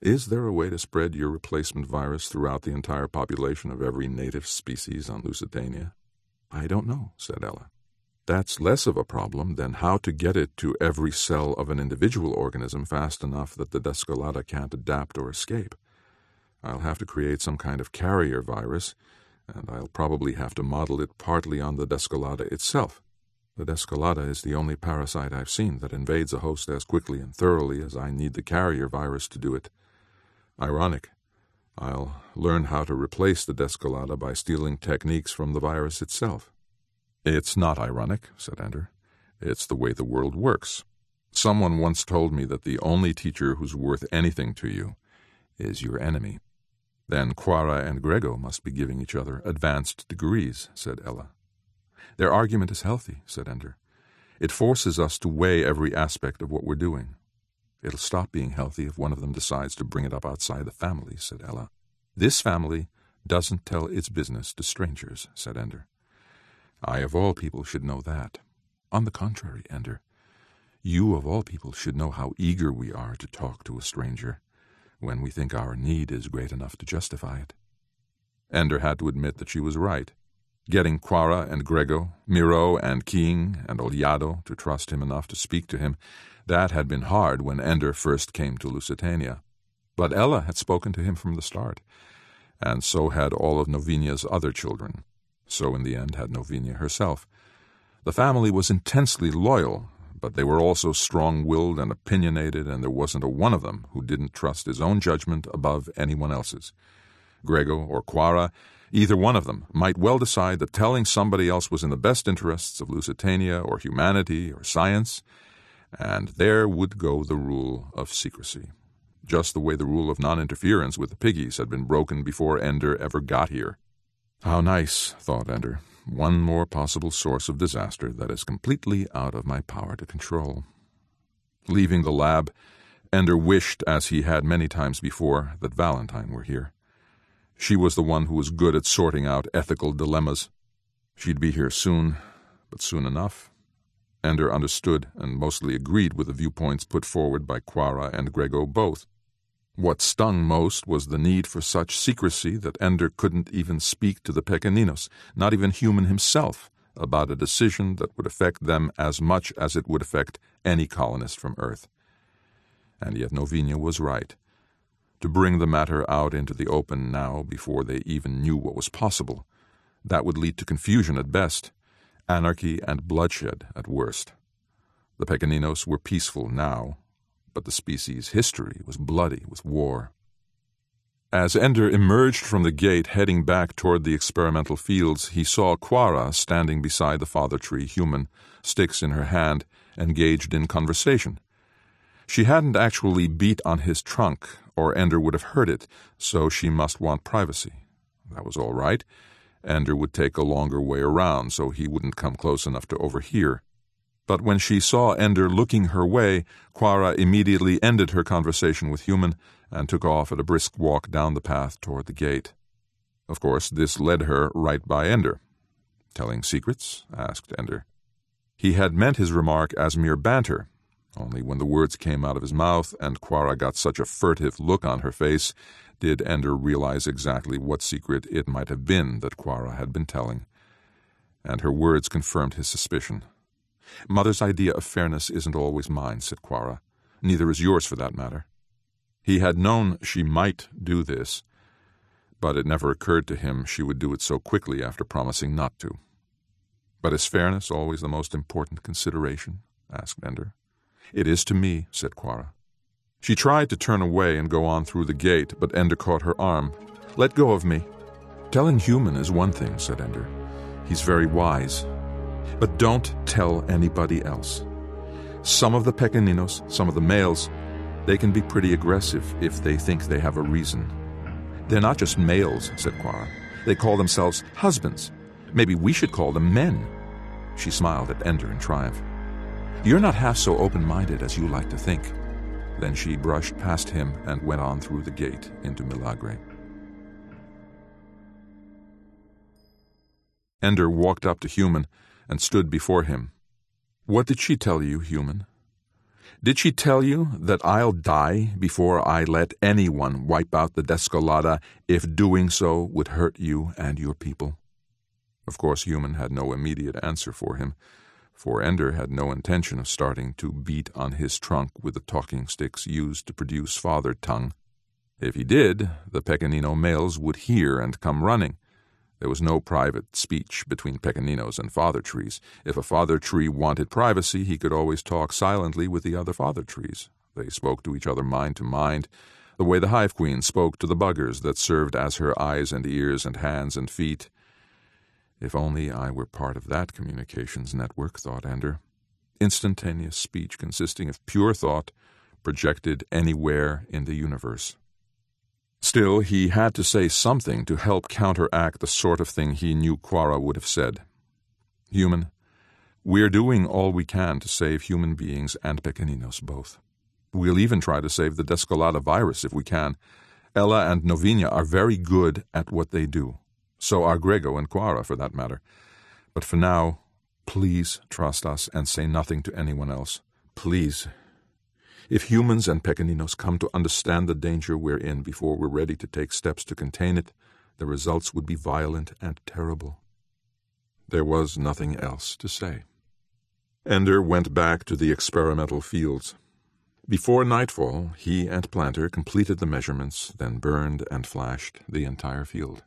Is there a way to spread your replacement virus throughout the entire population of every native species on Lusitania? I don't know, said Ella. That's less of a problem than how to get it to every cell of an individual organism fast enough that the Descolata can't adapt or escape. I'll have to create some kind of carrier virus, and I'll probably have to model it partly on the Descolata itself. The Descolata is the only parasite I've seen that invades a host as quickly and thoroughly as I need the carrier virus to do it. Ironic. I'll learn how to replace the Descolata by stealing techniques from the virus itself. It's not ironic, said Ender. It's the way the world works. Someone once told me that the only teacher who's worth anything to you is your enemy. Then Quara and Grego must be giving each other advanced degrees, said Ella. Their argument is healthy, said Ender. It forces us to weigh every aspect of what we're doing. It'll stop being healthy if one of them decides to bring it up outside the family, said Ella. This family doesn't tell its business to strangers, said Ender. I, of all people, should know that. On the contrary, Ender, you, of all people, should know how eager we are to talk to a stranger when we think our need is great enough to justify it. Ender had to admit that she was right. Getting Quara and Grego, Miro and King and Oliado to trust him enough to speak to him, that had been hard when Ender first came to Lusitania. But Ella had spoken to him from the start, and so had all of Novinia's other children. So in the end had Novinia herself. The family was intensely loyal, but they were also strong-willed and opinionated, and there wasn't a one of them who didn't trust his own judgment above anyone else's. Grego or Quara, either one of them, might well decide that telling somebody else was in the best interests of Lusitania or humanity or science, and there would go the rule of secrecy, just the way the rule of non-interference with the piggies had been broken before Ender ever got here. How nice, thought Ender. One more possible source of disaster that is completely out of my power to control. Leaving the lab, Ender wished, as he had many times before, that Valentine were here. She was the one who was good at sorting out ethical dilemmas. She'd be here soon, but soon enough. Ender understood and mostly agreed with the viewpoints put forward by Quara and Grego both. What stung most was the need for such secrecy that Ender couldn't even speak to the Pequeninos, not even Human himself, about a decision that would affect them as much as it would affect any colonist from Earth. And yet Novinia was right. To bring the matter out into the open now before they even knew what was possible, that would lead to confusion at best, anarchy and bloodshed at worst. The Pequeninos were peaceful now, but the species' history was bloody with war. As Ender emerged from the gate heading back toward the experimental fields, he saw Quara standing beside the father tree Human, sticks in her hand, engaged in conversation. She hadn't actually beat on his trunk, or Ender would have heard it, so she must want privacy. That was all right. Ender would take a longer way around, so he wouldn't come close enough to overhear. But when she saw Ender looking her way, Quara immediately ended her conversation with Human and took off at a brisk walk down the path toward the gate. Of course, this led her right by Ender. "Telling secrets?" asked Ender. He had meant his remark as mere banter, only when the words came out of his mouth and Quara got such a furtive look on her face did Ender realize exactly what secret it might have been that Quara had been telling. And her words confirmed his suspicion. "Mother's idea of fairness isn't always mine," said Quara. "Neither is yours, for that matter." He had known she might do this, but it never occurred to him she would do it so quickly after promising not to. "But is fairness always the most important consideration?" asked Ender. "It is to me," said Quara. She tried to turn away and go on through the gate, but Ender caught her arm. "Let go of me." "Telling Human is one thing," said Ender. "He's very wise. But don't tell anybody else. Some of the Pequeninos, some of the males, they can be pretty aggressive if they think they have a reason." "They're not just males," said Quara. "They call themselves husbands. Maybe we should call them men." She smiled at Ender in triumph. "You're not half so open-minded as you like to think." Then she brushed past him and went on through the gate into Milagre. Ender walked up to Human and stood before him. "What did she tell you, Human?" Did she tell you that I'll die before I let anyone wipe out the Descolada if doing so would hurt you and your people?" Of course, Human had no immediate answer for him, for Ender had no intention of starting to beat on his trunk with the talking sticks used to produce father tongue. If he did, the Pequenino males would hear and come running. There was no private speech between Pequeninos and father trees. If a father tree wanted privacy, he could always talk silently with the other father trees. They spoke to each other mind to mind, the way the hive queen spoke to the buggers that served as her eyes and ears and hands and feet. If only I were part of that communications network, thought Ender. Instantaneous speech consisting of pure thought, projected anywhere in the universe. Still, he had to say something to help counteract the sort of thing he knew Quara would have said. "Human, we're doing all we can to save human beings and Pequeninos both. We'll even try to save the Descolada virus if we can. Ella and Novinia are very good at what they do. So are Grego and Quara, for that matter. But for now, please trust us and say nothing to anyone else. Please. If humans and Pequeninos come to understand the danger we're in before we're ready to take steps to contain it, the results would be violent and terrible." There was nothing else to say. Ender went back to the experimental fields. Before nightfall, he and Planter completed the measurements, then burned and flashed the entire field.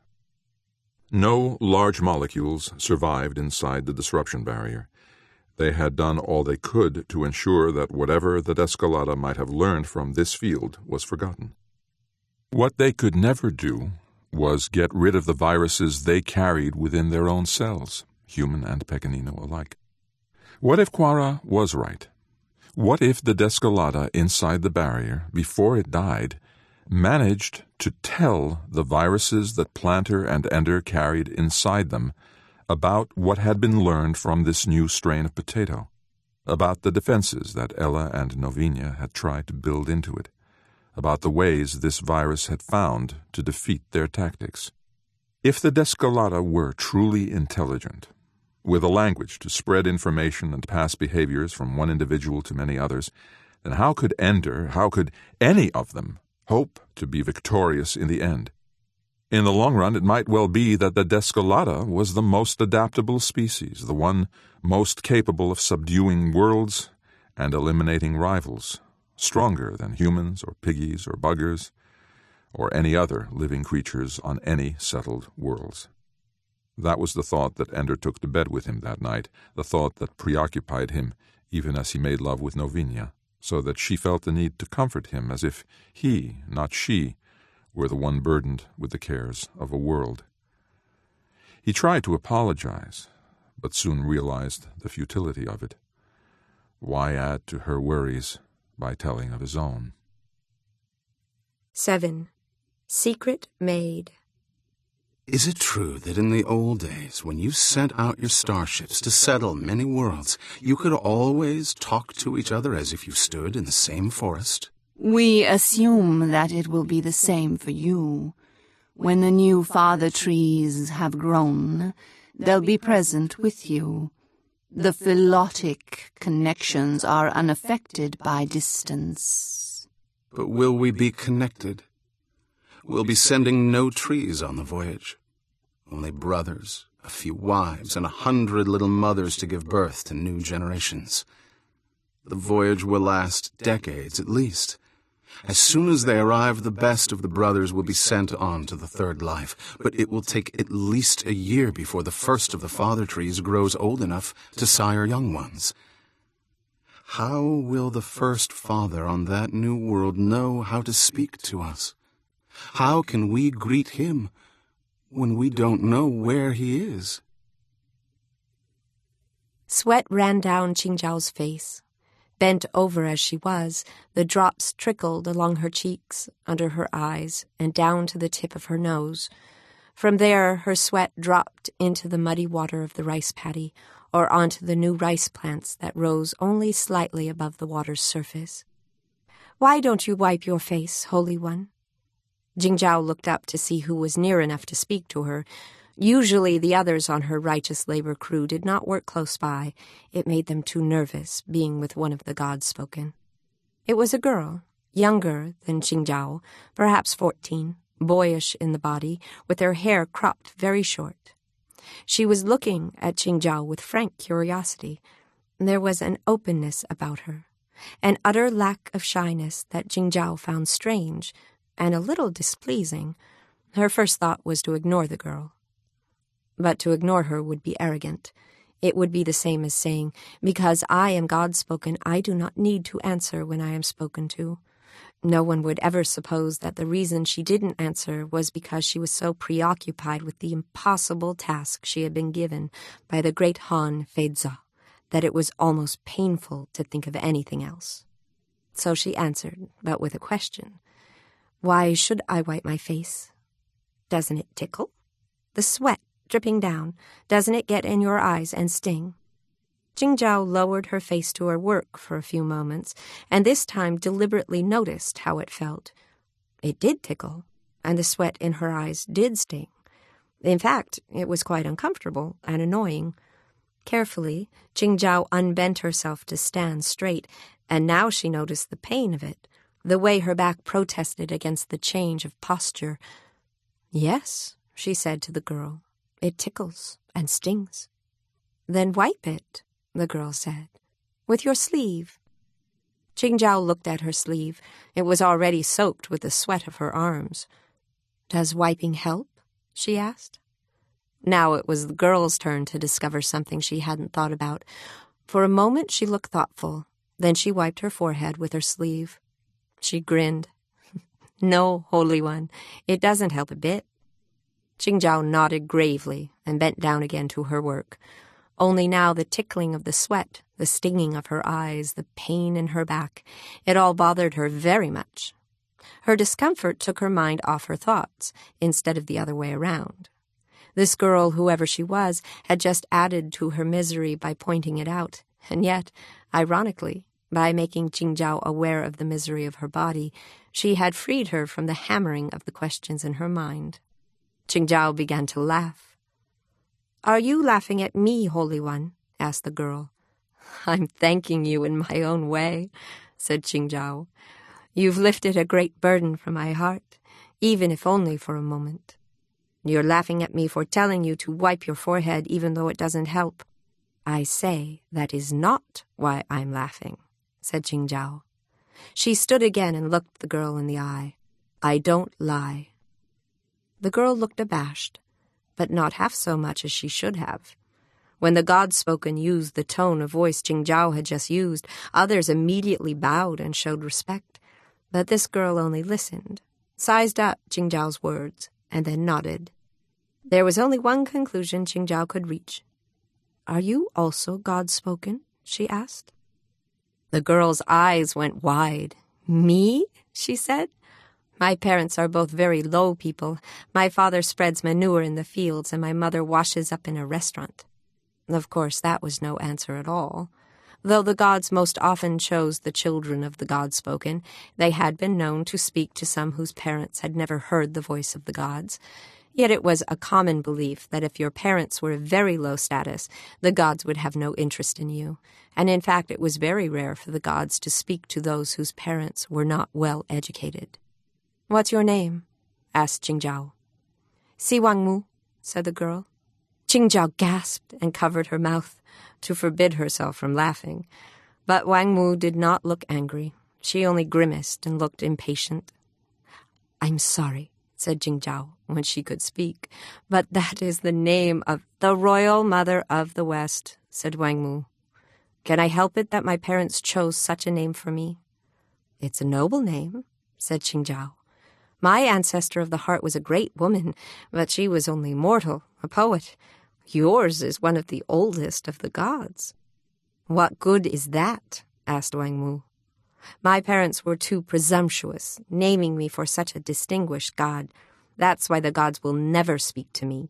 No large molecules survived inside the disruption barrier. They had done all they could to ensure that whatever the Descolada might have learned from this field was forgotten. What they could never do was get rid of the viruses they carried within their own cells, human and Pequenino alike. What if Quara was right? What if the Descolada inside the barrier, before it died, managed to tell the viruses that Planter and Ender carried inside them about what had been learned from this new strain of potato, about the defenses that Ella and Novinia had tried to build into it, about the ways this virus had found to defeat their tactics? If the Descolada were truly intelligent, with a language to spread information and pass behaviors from one individual to many others, then how could Ender, how could any of them, hope to be victorious in the end? In the long run, it might well be that the Descolada was the most adaptable species, the one most capable of subduing worlds and eliminating rivals, stronger than humans or piggies or buggers or any other living creatures on any settled worlds. That was the thought that Ender took to bed with him that night, the thought that preoccupied him even as he made love with Novinia, so that she felt the need to comfort him as if he, not she, were the one burdened with the cares of a world. He tried to apologize, but soon realized the futility of it. Why add to her worries by telling of his own? 7. Secret Maid. Is it true that in the old days, when you sent out your starships to settle many worlds, you could always talk to each other as if you stood in the same forest? We assume that it will be the same for you. When the new father trees have grown, they'll be present with you. The phyllotic connections are unaffected by distance. But will we be connected? We'll be sending no trees on the voyage. Only brothers, a few wives, and 100 little mothers to give birth to new generations. The voyage will last decades at least. As soon as they arrive, the best of the brothers will be sent on to the third life, but it will take at least a year before the first of the father trees grows old enough to sire young ones. How will the first father on that new world know how to speak to us? How can we greet him when we don't know where he is? Sweat ran down Qingzhao's face. Bent over as she was, the drops trickled along her cheeks, under her eyes, and down to the tip of her nose. From there, her sweat dropped into the muddy water of the rice paddy, or onto the new rice plants that rose only slightly above the water's surface. "Why don't you wipe your face, Holy One?" Qingzhao looked up to see who was near enough to speak to her. Usually the others on her righteous labor crew did not work close by. It made them too nervous, being with one of the gods spoken. It was a girl, younger than Qingzhao, perhaps 14, boyish in the body, with her hair cropped very short. She was looking at Qingzhao with frank curiosity. There was an openness about her, an utter lack of shyness that Qingzhao found strange and a little displeasing. Her first thought was to ignore the girl. But to ignore her would be arrogant. It would be the same as saying, "Because I am God-spoken, I do not need to answer when I am spoken to." No one would ever suppose that the reason she didn't answer was because she was so preoccupied with the impossible task she had been given by the great Han Feizi that it was almost painful to think of anything else. So she answered, but with a question. "Why should I wipe my face? Doesn't it tickle? The sweat dripping down, doesn't it get in your eyes and sting?" Qingzhao lowered her face to her work for a few moments, and this time deliberately noticed how it felt. It did tickle, and the sweat in her eyes did sting. In fact, it was quite uncomfortable and annoying. Carefully, Qingzhao unbent herself to stand straight, and now she noticed the pain of it, the way her back protested against the change of posture. "Yes," she said to the girl, "it tickles and stings." "Then wipe it," the girl said, "with your sleeve." Qingzhao looked at her sleeve. It was already soaked with the sweat of her arms. "Does wiping help?" she asked. Now it was the girl's turn to discover something she hadn't thought about. For a moment she looked thoughtful. Then she wiped her forehead with her sleeve. She grinned. "No, Holy One, it doesn't help a bit." Qingzhao nodded gravely and bent down again to her work. Only now the tickling of the sweat, the stinging of her eyes, the pain in her back, it all bothered her very much. Her discomfort took her mind off her thoughts, instead of the other way around. This girl, whoever she was, had just added to her misery by pointing it out, and yet, ironically, by making Qingzhao aware of the misery of her body, she had freed her from the hammering of the questions in her mind. Qingzhao began to laugh. "Are you laughing at me, Holy One?" asked the girl. "I'm thanking you in my own way," said Qingzhao. "You've lifted a great burden from my heart, even if only for a moment. You're laughing at me for telling you to wipe your forehead even though it doesn't help. I say that is not why I'm laughing," said Qingzhao. She stood again and looked the girl in the eye. "I don't lie." The girl looked abashed, but not half so much as she should have. When the God-spoken used the tone of voice Qingzhao had just used, others immediately bowed and showed respect. But this girl only listened, sized up Qingzhao's words, and then nodded. There was only one conclusion Qingzhao could reach. "Are you also God-spoken?" she asked. The girl's eyes went wide. "Me?" she said. "My parents are both very low people. My father spreads manure in the fields, and my mother washes up in a restaurant." Of course, that was no answer at all. Though the gods most often chose the children of the God-spoken, they had been known to speak to some whose parents had never heard the voice of the gods. Yet it was a common belief that if your parents were of very low status, the gods would have no interest in you. And in fact, it was very rare for the gods to speak to those whose parents were not well educated. "What's your name?" asked Qingzhao. "Si Wangmu," said the girl. Qingzhao gasped and covered her mouth to forbid herself from laughing. But Wangmu did not look angry. She only grimaced and looked impatient. "I'm sorry," said Qingzhao when she could speak, "but that is the name of the royal mother of the West," said Wangmu. "Can I help it that my parents chose such a name for me?" "It's a noble name," said Qingzhao. "My ancestor of the heart was a great woman, but she was only mortal, a poet. Yours is one of the oldest of the gods." "What good is that?" asked Wangmu. "My parents were too presumptuous, naming me for such a distinguished god. That's why the gods will never speak to me."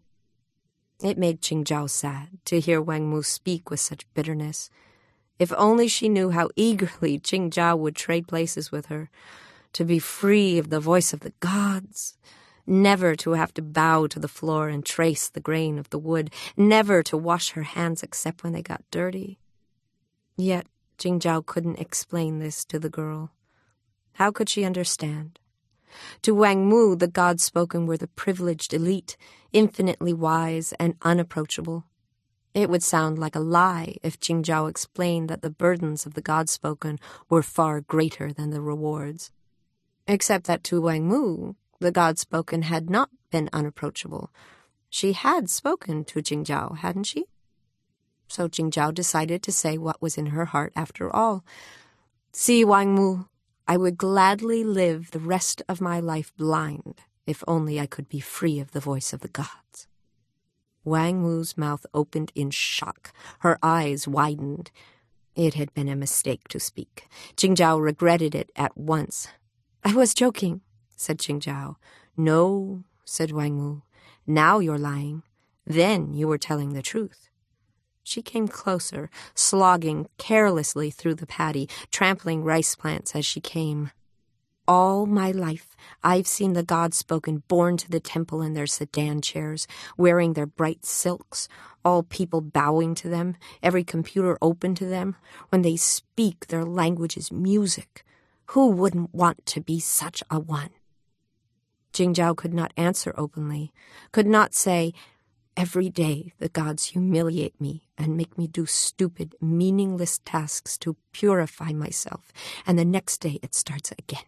It made Qingzhao sad to hear Wangmu speak with such bitterness. If only she knew how eagerly Qingzhao would trade places with her, to be free of the voice of the gods, never to have to bow to the floor and trace the grain of the wood, never to wash her hands except when they got dirty. Yet Qingzhao couldn't explain this to the girl. How could she understand? To Wang Mu, the God-spoken were the privileged elite, infinitely wise and unapproachable. It would sound like a lie if Qingzhao explained that the burdens of the God-spoken were far greater than the rewards. Except that to Wang Mu, the God-spoken had not been unapproachable. She had spoken to Qingzhao, hadn't she? So Qingzhao decided to say what was in her heart after all. See, Wang Mu, I would gladly live the rest of my life blind, if only I could be free of the voice of the gods. Wang Mu's mouth opened in shock. Her eyes widened. It had been a mistake to speak. Qingzhao regretted it at once. I was joking, said Qingzhao. No, said Wang Mu. Now you're lying. Then you were telling the truth. She came closer, slogging carelessly through the paddy, trampling rice plants as she came. All my life, I've seen the God-spoken borne to the temple in their sedan chairs, wearing their bright silks, all people bowing to them, every computer open to them. When they speak, their language is music. Who wouldn't want to be such a one? Qingzhao could not answer openly, could not say, every day the gods humiliate me and make me do stupid, meaningless tasks to purify myself, and the next day it starts again.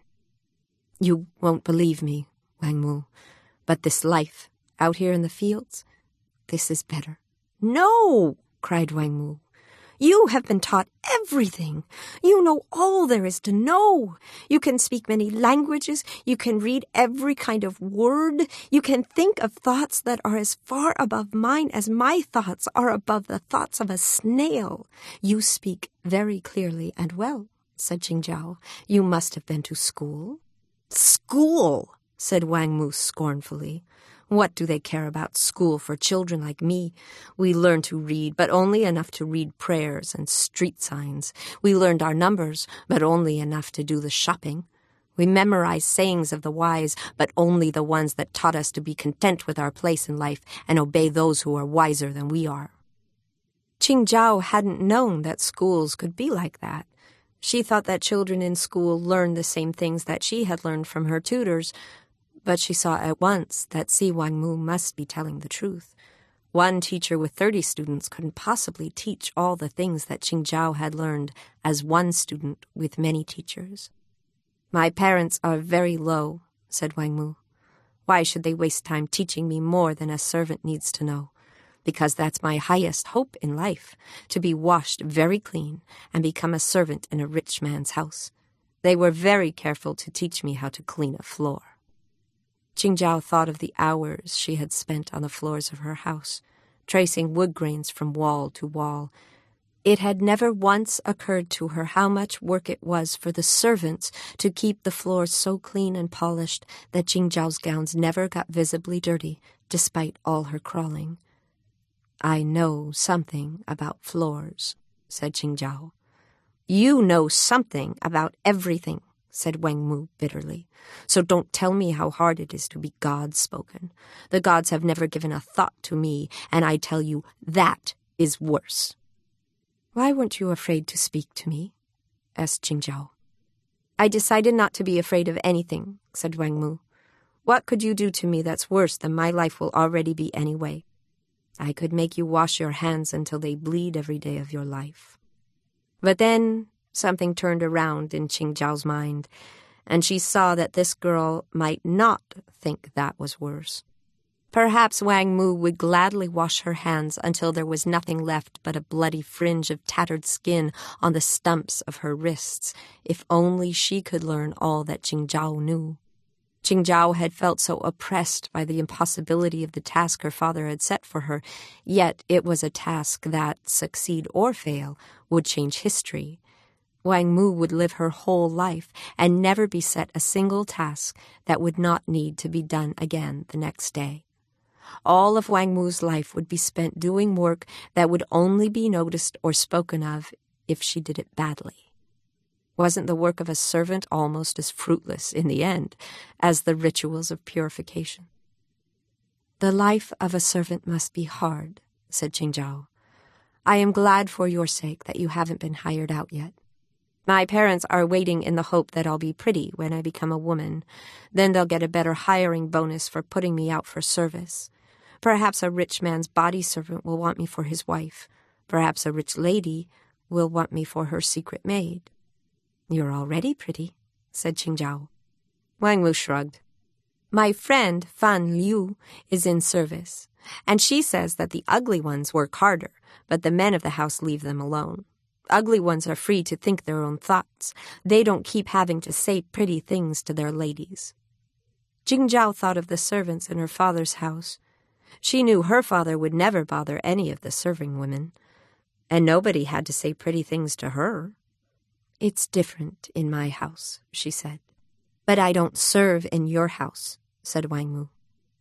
You won't believe me, Wang Mu, but this life, out here in the fields, this is better. No, cried Wang Mu. You have been taught everything. You know all there is to know. You can speak many languages. You can read every kind of word. You can think of thoughts that are as far above mine as my thoughts are above the thoughts of a snail. You speak very clearly and well, said Qingzhao. You must have been to school. School, said Wang Mu scornfully. What do they care about school for children like me? We learn to read, but only enough to read prayers and street signs. We learned our numbers, but only enough to do the shopping. We memorized sayings of the wise, but only the ones that taught us to be content with our place in life and obey those who are wiser than we are. Qingzhao hadn't known that schools could be like that. She thought that children in school learned the same things that she had learned from her tutors, but she saw at once that Si Wang Mu must be telling the truth. One teacher with 30 students couldn't possibly teach all the things that Qingzhao had learned as one student with many teachers. My parents are very low, said Wang Mu. Why should they waste time teaching me more than a servant needs to know? Because that's my highest hope in life, to be washed very clean and become a servant in a rich man's house. They were very careful to teach me how to clean a floor. Qingzhao thought of the hours she had spent on the floors of her house, tracing wood grains from wall to wall. It had never once occurred to her how much work it was for the servants to keep the floors so clean and polished that Qingzhao's gowns never got visibly dirty, despite all her crawling. I know something about floors, said Qingzhao. You know something about everything, said Wang Mu bitterly. So don't tell me how hard it is to be God-spoken. The gods have never given a thought to me, and I tell you that is worse. Why weren't you afraid to speak to me? Asked Qingzhao. I decided not to be afraid of anything, said Wang Mu. What could you do to me that's worse than my life will already be anyway? I could make you wash your hands until they bleed every day of your life. But then something turned around in Qingzhao's mind, and she saw that this girl might not think that was worse. Perhaps Wang Mu would gladly wash her hands until there was nothing left but a bloody fringe of tattered skin on the stumps of her wrists, if only she could learn all that Qingzhao knew. Qingzhao had felt so oppressed by the impossibility of the task her father had set for her, yet it was a task that, succeed or fail, would change history. Wang Mu would live her whole life and never be set a single task that would not need to be done again the next day. All of Wang Mu's life would be spent doing work that would only be noticed or spoken of if she did it badly. Wasn't the work of a servant almost as fruitless in the end as the rituals of purification? The life of a servant must be hard, said Qingzhao. I am glad for your sake that you haven't been hired out yet. My parents are waiting in the hope that I'll be pretty when I become a woman. Then they'll get a better hiring bonus for putting me out for service. Perhaps a rich man's body servant will want me for his wife. Perhaps a rich lady will want me for her secret maid. You're already pretty, said Qingzhao. Wang Mu shrugged. My friend Fan Liu is in service, and she says that the ugly ones work harder, but the men of the house leave them alone. Ugly ones are free to think their own thoughts. They don't keep having to say pretty things to their ladies. Qingzhao thought of the servants in her father's house. She knew her father would never bother any of the serving women, and nobody had to say pretty things to her. It's different in my house, she said. But I don't serve in your house, said Wang Mu.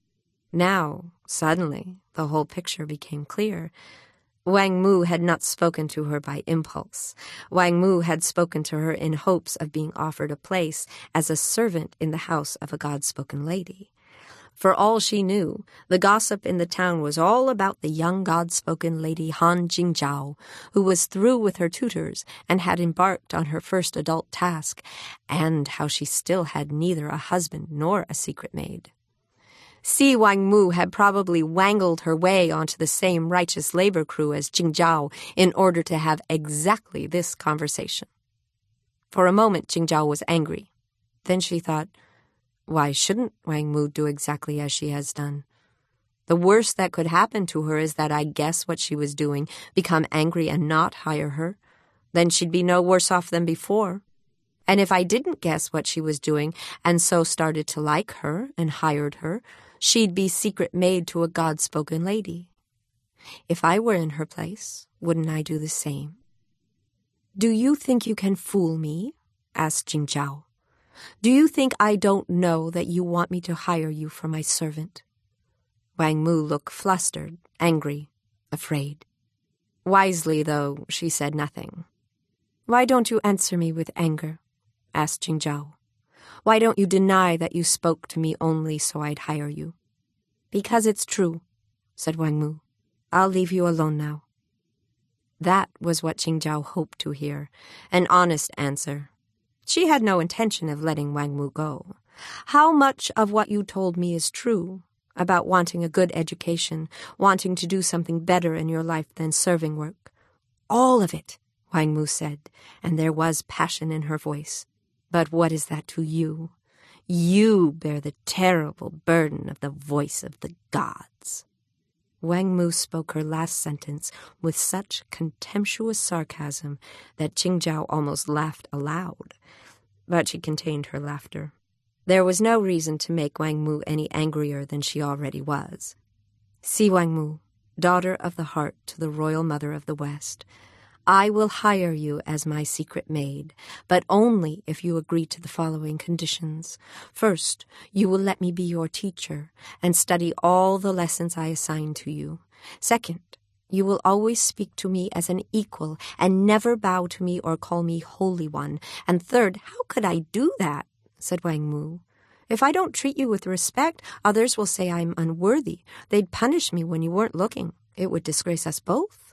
Now, suddenly, the whole picture became clear. Wang Mu had not spoken to her by impulse. Wang Mu had spoken to her in hopes of being offered a place as a servant in the house of a God-spoken lady. For all she knew, the gossip in the town was all about the young God-spoken lady Han Jingzhao, who was through with her tutors and had embarked on her first adult task, and how she still had neither a husband nor a secret maid. Si Wang Mu had probably wangled her way onto the same righteous labor crew as Jingzhao in order to have exactly this conversation. For a moment, Jingzhao was angry. Then she thought, why shouldn't Wang Mu do exactly as she has done? The worst that could happen to her is that I guess what she was doing, become angry and not hire her. Then she'd be no worse off than before. And if I didn't guess what she was doing and so started to like her and hired her, she'd be secret maid to a God-spoken lady. If I were in her place, wouldn't I do the same? Do you think you can fool me? Asked Jingzhao. Do you think I don't know that you want me to hire you for my servant? Wang Mu looked flustered, angry, afraid. Wisely, though, she said nothing. Why don't you answer me with anger? Asked Jingzhao. Why don't you deny that you spoke to me only so I'd hire you? Because it's true, said Wang Mu. I'll leave you alone now. That was what Qingzhao hoped to hear, an honest answer. She had no intention of letting Wang Mu go. How much of what you told me is true, about wanting a good education, wanting to do something better in your life than serving work? All of it, Wang Mu said, and there was passion in her voice. But what is that to you? You bear the terrible burden of the voice of the gods. Wang Mu spoke her last sentence with such contemptuous sarcasm that Qingzhao almost laughed aloud. But she contained her laughter. There was no reason to make Wang Mu any angrier than she already was. See, Wang Mu, daughter of the heart to the royal mother of the West, I will hire you as my secret maid, but only if you agree to the following conditions. First, you will let me be your teacher and study all the lessons I assign to you. Second, you will always speak to me as an equal and never bow to me or call me Holy One. And third, how could I do that? Said Wang Mu. If I don't treat you with respect, others will say I'm unworthy. They'd punish me when you weren't looking. It would disgrace us both.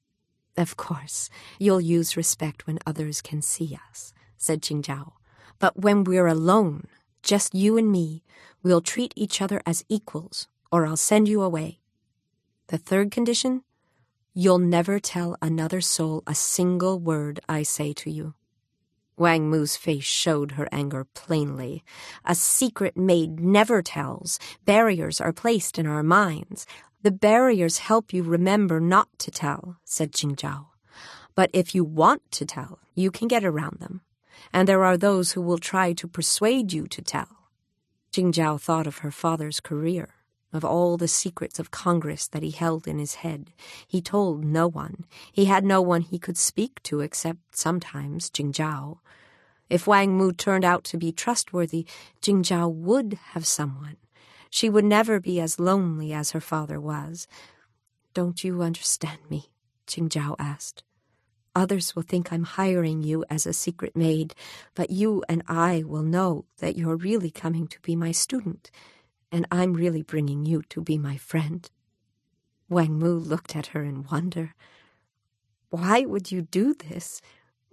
Of course, you'll use respect when others can see us, said Qingzhao. But when we're alone, just you and me, we'll treat each other as equals, or I'll send you away. The third condition? You'll never tell another soul a single word I say to you. Wang Mu's face showed her anger plainly. A secret maid never tells. Barriers are placed in our minds. The barriers help you remember not to tell, said Qingzhao. But if you want to tell, you can get around them. And there are those who will try to persuade you to tell. Qingzhao thought of her father's career, of all the secrets of Congress that he held in his head. He told no one. He had no one he could speak to except sometimes Qingzhao. If Wang Mu turned out to be trustworthy, Qingzhao would have someone. She would never be as lonely as her father was. Don't you understand me? Qingzhao asked. Others will think I'm hiring you as a secret maid, but you and I will know that you're really coming to be my student, and I'm really bringing you to be my friend. Wang Mu looked at her in wonder. Why would you do this?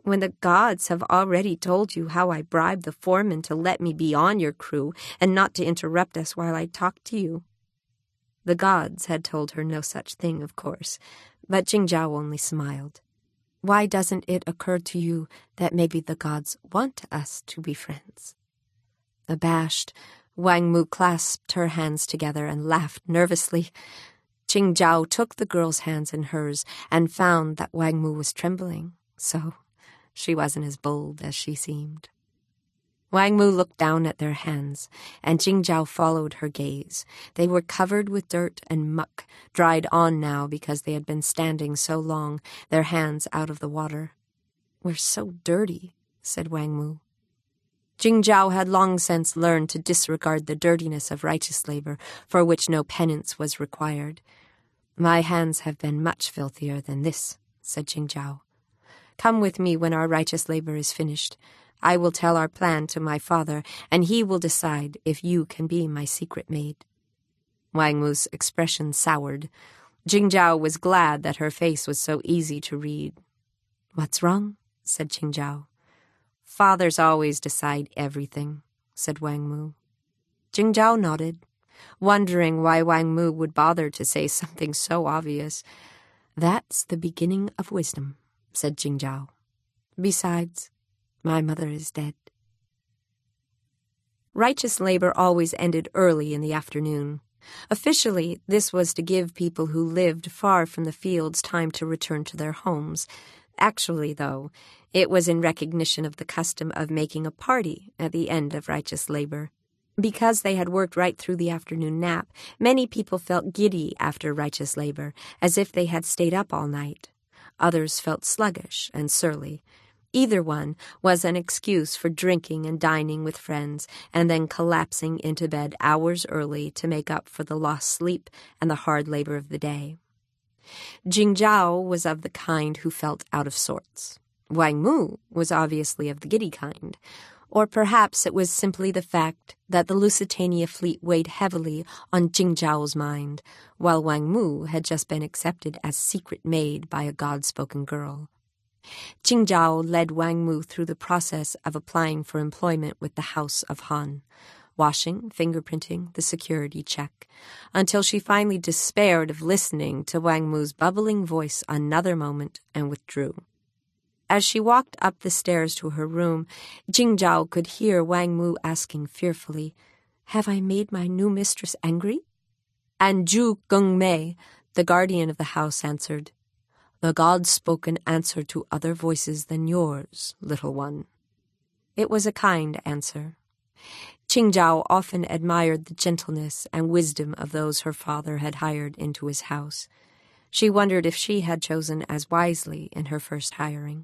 when the gods have already told you how I bribed the foreman to let me be on your crew and not to interrupt us while I talked to you?" The gods had told her no such thing, of course, but Jingzhao only smiled. "Why doesn't it occur to you that maybe the gods want us to be friends?" Abashed, Wang Mu clasped her hands together and laughed nervously. Jingzhao took the girl's hands in hers and found that Wang Mu was trembling, so she wasn't as bold as she seemed. Wang Mu looked down at their hands, and Jingzhao followed her gaze. They were covered with dirt and muck, dried on now because they had been standing so long, their hands out of the water. "We're so dirty," said Wang Mu. Jingzhao had long since learned to disregard the dirtiness of righteous labor, for which no penance was required. "My hands have been much filthier than this," said Jingzhao. "Come with me when our righteous labor is finished. I will tell our plan to my father, and he will decide if you can be my secret maid." Wang Mu's expression soured. Jingzhao was glad that her face was so easy to read. "What's wrong?" said Jingzhao. "Fathers always decide everything," said Wang Mu. Jingzhao nodded, wondering why Wang Mu would bother to say something so obvious. "That's the beginning of wisdom," said Jingzhao. "Besides, my mother is dead." Righteous labor always ended early in the afternoon. Officially, this was to give people who lived far from the fields time to return to their homes. Actually, though, it was in recognition of the custom of making a party at the end of righteous labor. Because they had worked right through the afternoon nap, many people felt giddy after righteous labor, as if they had stayed up all night. Others felt sluggish and surly. Either one was an excuse for drinking and dining with friends and then collapsing into bed hours early to make up for the lost sleep and the hard labor of the day. Jingzhao was of the kind who felt out of sorts. Wang Mu was obviously of the giddy kind. Or perhaps it was simply the fact that the Lusitania fleet weighed heavily on Jingzhao's mind, while Wang Mu had just been accepted as secret maid by a God-spoken girl. Jingzhao led Wang Mu through the process of applying for employment with the House of Han, washing, fingerprinting, the security check, until she finally despaired of listening to Wang Mu's bubbling voice another moment and withdrew. As she walked up the stairs to her room, Jingzhao could hear Wang Mu asking fearfully, "Have I made my new mistress angry?" And Zhu Gengmei, the guardian of the house, answered, "The God-spoken answer to other voices than yours, little one." It was a kind answer. Jingzhao often admired the gentleness and wisdom of those her father had hired into his house. She wondered if she had chosen as wisely in her first hiring.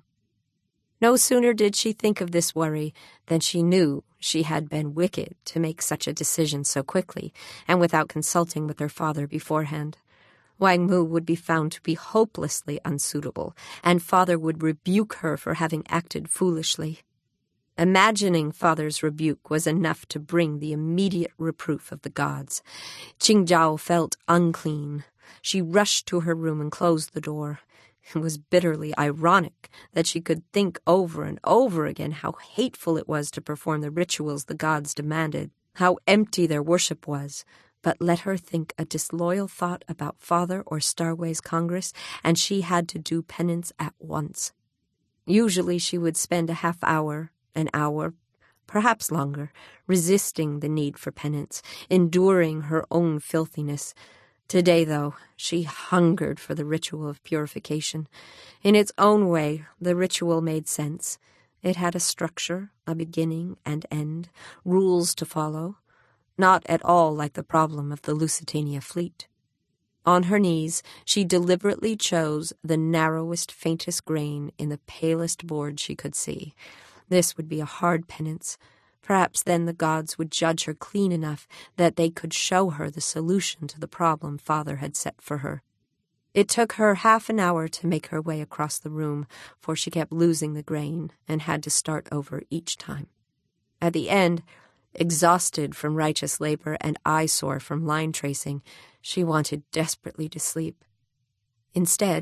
No sooner did she think of this worry than she knew she had been wicked to make such a decision so quickly and without consulting with her father beforehand. Wang Mu would be found to be hopelessly unsuitable, and father would rebuke her for having acted foolishly. Imagining father's rebuke was enough to bring the immediate reproof of the gods. Jingzhao felt unclean. She rushed to her room and closed the door. It was bitterly ironic that she could think over and over again how hateful it was to perform the rituals the gods demanded, how empty their worship was. But let her think a disloyal thought about father or Starways Congress, and she had to do penance at once. Usually she would spend a half hour, an hour, perhaps longer, resisting the need for penance, enduring her own filthiness. Today, though, she hungered for the ritual of purification. In its own way, the ritual made sense. It had a structure, a beginning and end, rules to follow, not at all like the problem of the Lusitania fleet. On her knees, she deliberately chose the narrowest, faintest grain in the palest board she could see. This would be a hard penance. Perhaps then the gods would judge her clean enough that they could show her the solution to the problem father had set for her. It took her half an hour to make her way across the room, for she kept losing the grain and had to start over each time. At the end, exhausted from righteous labor and eyesore from line tracing, she wanted desperately to sleep. Instead,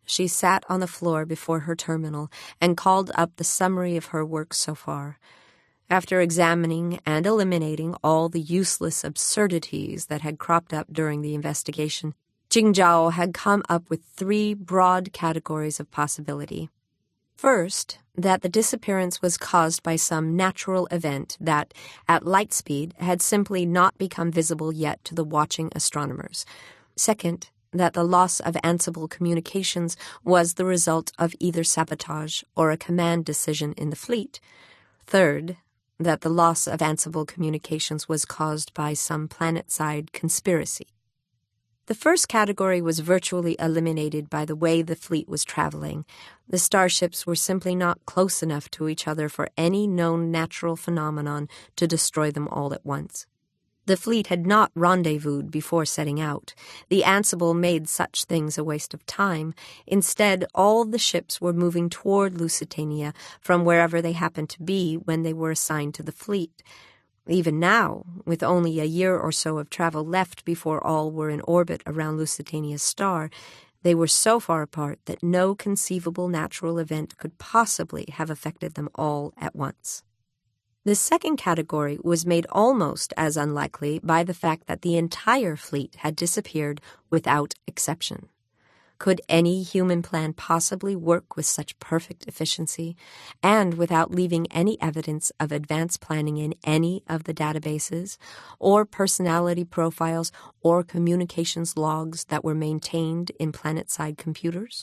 she sat on the floor before her terminal and called up the summary of her work so far. After examining and eliminating all the useless absurdities that had cropped up during the investigation, Qingzhao had come up with 3 broad categories of possibility. First, that the disappearance was caused by some natural event that, at light speed, had simply not become visible yet to the watching astronomers. Second, that the loss of Ansible communications was the result of either sabotage or a command decision in the fleet. Third, that the loss of Ansible communications was caused by some planet-side conspiracy. The first category was virtually eliminated by the way the fleet was traveling. The starships were simply not close enough to each other for any known natural phenomenon to destroy them all at once. The fleet had not rendezvoused before setting out. The Ansible made such things a waste of time. Instead, all the ships were moving toward Lusitania from wherever they happened to be when they were assigned to the fleet. Even now, with only a year or so of travel left before all were in orbit around Lusitania's star, they were so far apart that no conceivable natural event could possibly have affected them all at once. The second category was made almost as unlikely by the fact that the entire fleet had disappeared without exception. Could any human plan possibly work with such perfect efficiency, and without leaving any evidence of advanced planning in any of the databases, or personality profiles, or communications logs that were maintained in planet-side computers?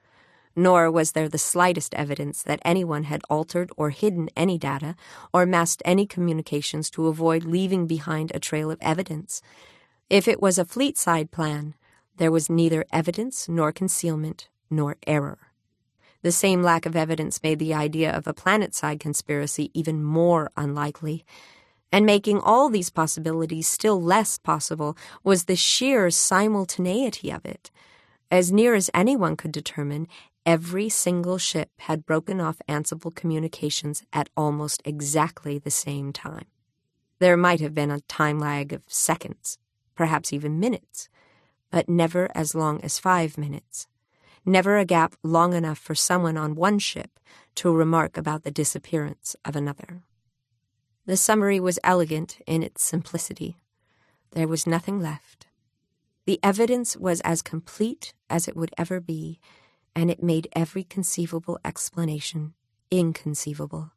Nor was there the slightest evidence that anyone had altered or hidden any data or masked any communications to avoid leaving behind a trail of evidence. If it was a fleet-side plan, there was neither evidence nor concealment nor error. The same lack of evidence made the idea of a planet-side conspiracy even more unlikely. And making all these possibilities still less possible was the sheer simultaneity of it. As near as anyone could determine, every single ship had broken off Ansible communications at almost exactly the same time. There might have been a time lag of seconds, perhaps even minutes, but never as long as 5 minutes. Never a gap long enough for someone on one ship to remark about the disappearance of another. The summary was elegant in its simplicity. There was nothing left. The evidence was as complete as it would ever be, and it made every conceivable explanation inconceivable.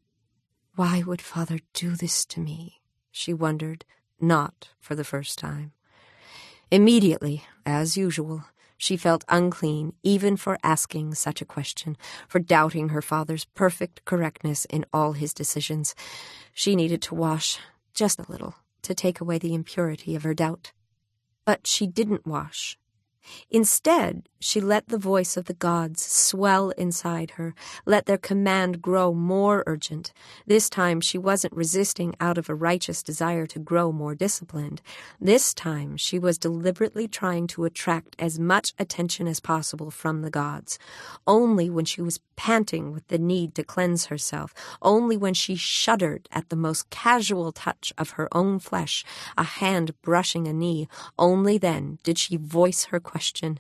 Why would Father do this to me? She wondered, not for the first time. Immediately, as usual, she felt unclean even for asking such a question, for doubting her father's perfect correctness in all his decisions. She needed to wash, just a little, to take away the impurity of her doubt. But she didn't wash. Instead, she let the voice of the gods swell inside her, let their command grow more urgent. This time she wasn't resisting out of a righteous desire to grow more disciplined. This time she was deliberately trying to attract as much attention as possible from the gods. Only when she was panting with the need to cleanse herself, only when she shuddered at the most casual touch of her own flesh, a hand brushing a knee, only then did she voice her question.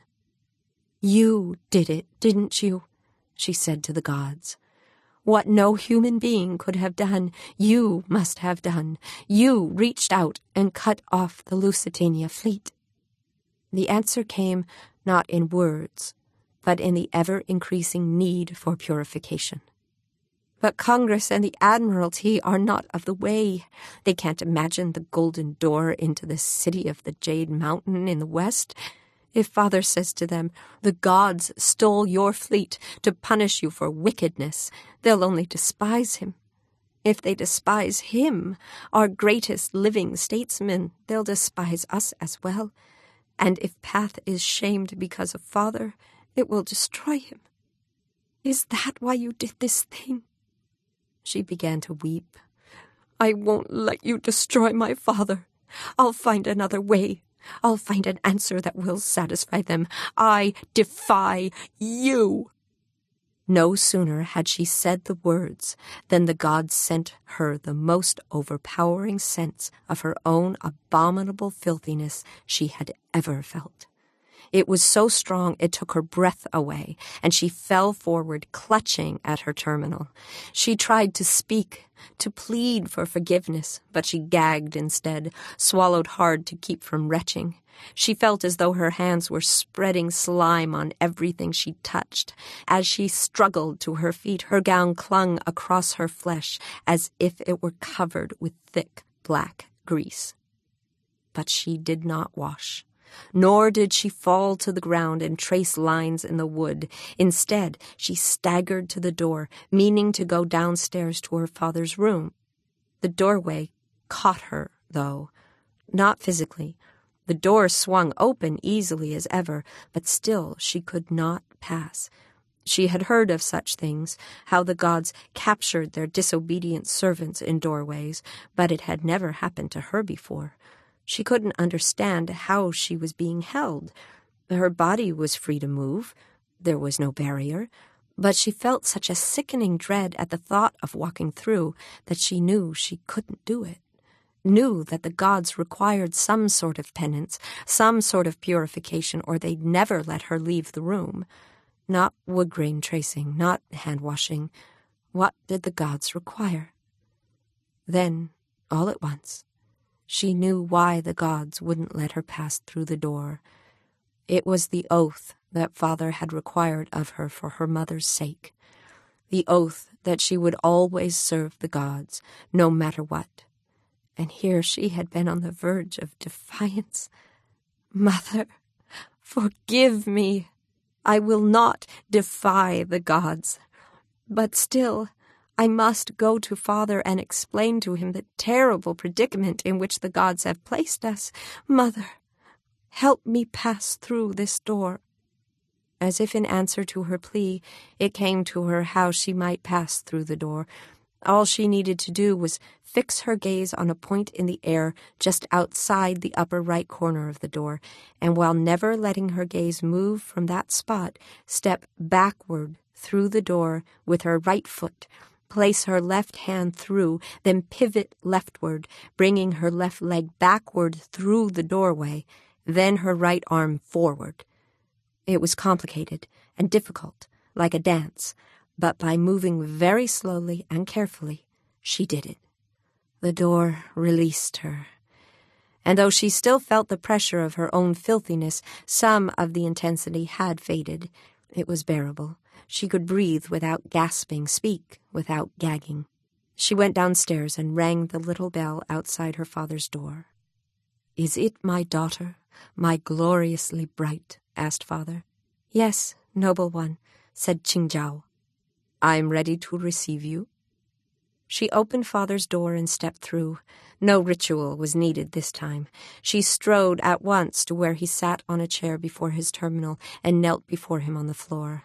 "You did it, didn't you?" she said to the gods. "What no human being could have done, you must have done. You reached out and cut off the Lusitania fleet." The answer came not in words, but in the ever-increasing need for purification. "But Congress and the Admiralty are not of the way. They can't imagine the golden door into the city of the Jade Mountain in the west. If Father says to them, 'The gods stole your fleet to punish you for wickedness,' they'll only despise him. If they despise him, our greatest living statesman, they'll despise us as well. And if Path is shamed because of Father, it will destroy him. Is that why you did this thing?" She began to weep. "I won't let you destroy my father. I'll find another way. I'll find an answer that will satisfy them. I defy you." No sooner had she said the words than the gods sent her the most overpowering sense of her own abominable filthiness she had ever felt. It was so strong it took her breath away, and she fell forward, clutching at her terminal. She tried to speak, to plead for forgiveness, but she gagged instead, swallowed hard to keep from retching. She felt as though her hands were spreading slime on everything she touched. As she struggled to her feet, her gown clung across her flesh as if it were covered with thick black grease. But she did not wash. Nor did she fall to the ground and trace lines in the wood. Instead, she staggered to the door, meaning to go downstairs to her father's room. The doorway caught her, though. Not physically. The door swung open easily as ever, but still she could not pass. She had heard of such things, how the gods captured their disobedient servants in doorways, but it had never happened to her before. She couldn't understand how she was being held. Her body was free to move. There was no barrier. But she felt such a sickening dread at the thought of walking through that she knew she couldn't do it. Knew that the gods required some sort of penance, some sort of purification, or they'd never let her leave the room. Not wood grain tracing, not hand-washing. What did the gods require? Then, all at once, she knew why the gods wouldn't let her pass through the door. It was the oath that Father had required of her for her mother's sake. The oath that she would always serve the gods, no matter what. And here she had been on the verge of defiance. Mother, forgive me. I will not defy the gods. But still, I must go to Father and explain to him the terrible predicament in which the gods have placed us. Mother, help me pass through this door. As if in answer to her plea, it came to her how she might pass through the door. All she needed to do was fix her gaze on a point in the air just outside the upper right corner of the door, and while never letting her gaze move from that spot, step backward through the door with her right foot, place her left hand through, then pivot leftward, bringing her left leg backward through the doorway, then her right arm forward. It was complicated and difficult, like a dance, but by moving very slowly and carefully, she did it. The door released her. And though she still felt the pressure of her own filthiness, some of the intensity had faded. It was bearable. She could breathe without gasping, speak without gagging. She went downstairs and rang the little bell outside her father's door. "Is it my daughter, my gloriously bright?" asked Father. "Yes, noble one," said Qingzhao. "I'm ready to receive you." She opened Father's door and stepped through. No ritual was needed this time. She strode at once to where he sat on a chair before his terminal and knelt before him on the floor.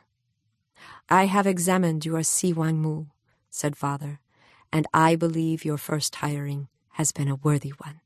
"I have examined your Si Wangmu," said Father, "and I believe your first hiring has been a worthy one."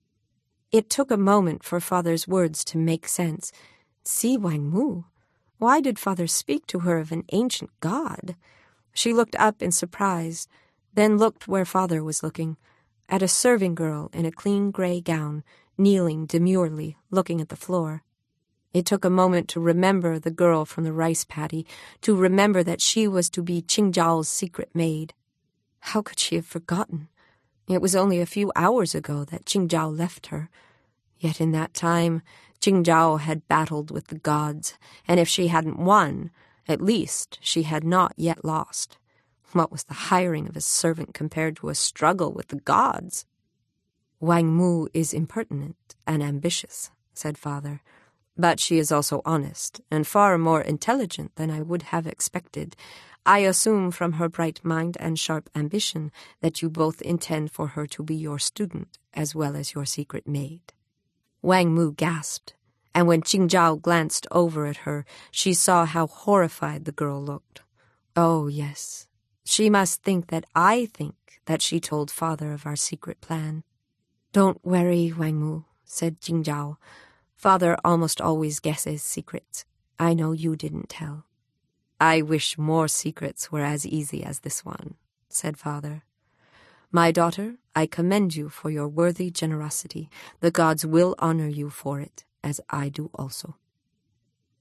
It took a moment for Father's words to make sense. Si Wangmu? Why did Father speak to her of an ancient god? She looked up in surprise, then looked where Father was looking, at a serving girl in a clean gray gown, kneeling demurely, looking at the floor. It took a moment to remember the girl from the rice paddy, to remember that she was to be Qingzhao's secret maid. How could she have forgotten? It was only a few hours ago that Qingzhao left her. Yet in that time, Qingzhao had battled with the gods, and if she hadn't won, at least she had not yet lost. What was the hiring of a servant compared to a struggle with the gods? "Wang Mu is impertinent and ambitious," said Father, "but she is also honest and far more intelligent than I would have expected. I assume from her bright mind and sharp ambition that you both intend for her to be your student as well as your secret maid." Wang Mu gasped, and when Qingzhao glanced over at her, she saw how horrified the girl looked. Oh, yes, she must think that I think that she told Father of our secret plan. "Don't worry, Wang Mu," said Qingzhao. "Father almost always guesses secrets. I know you didn't tell." "I wish more secrets were as easy as this one," said Father. "My daughter, I commend you for your worthy generosity. The gods will honor you for it, as I do also."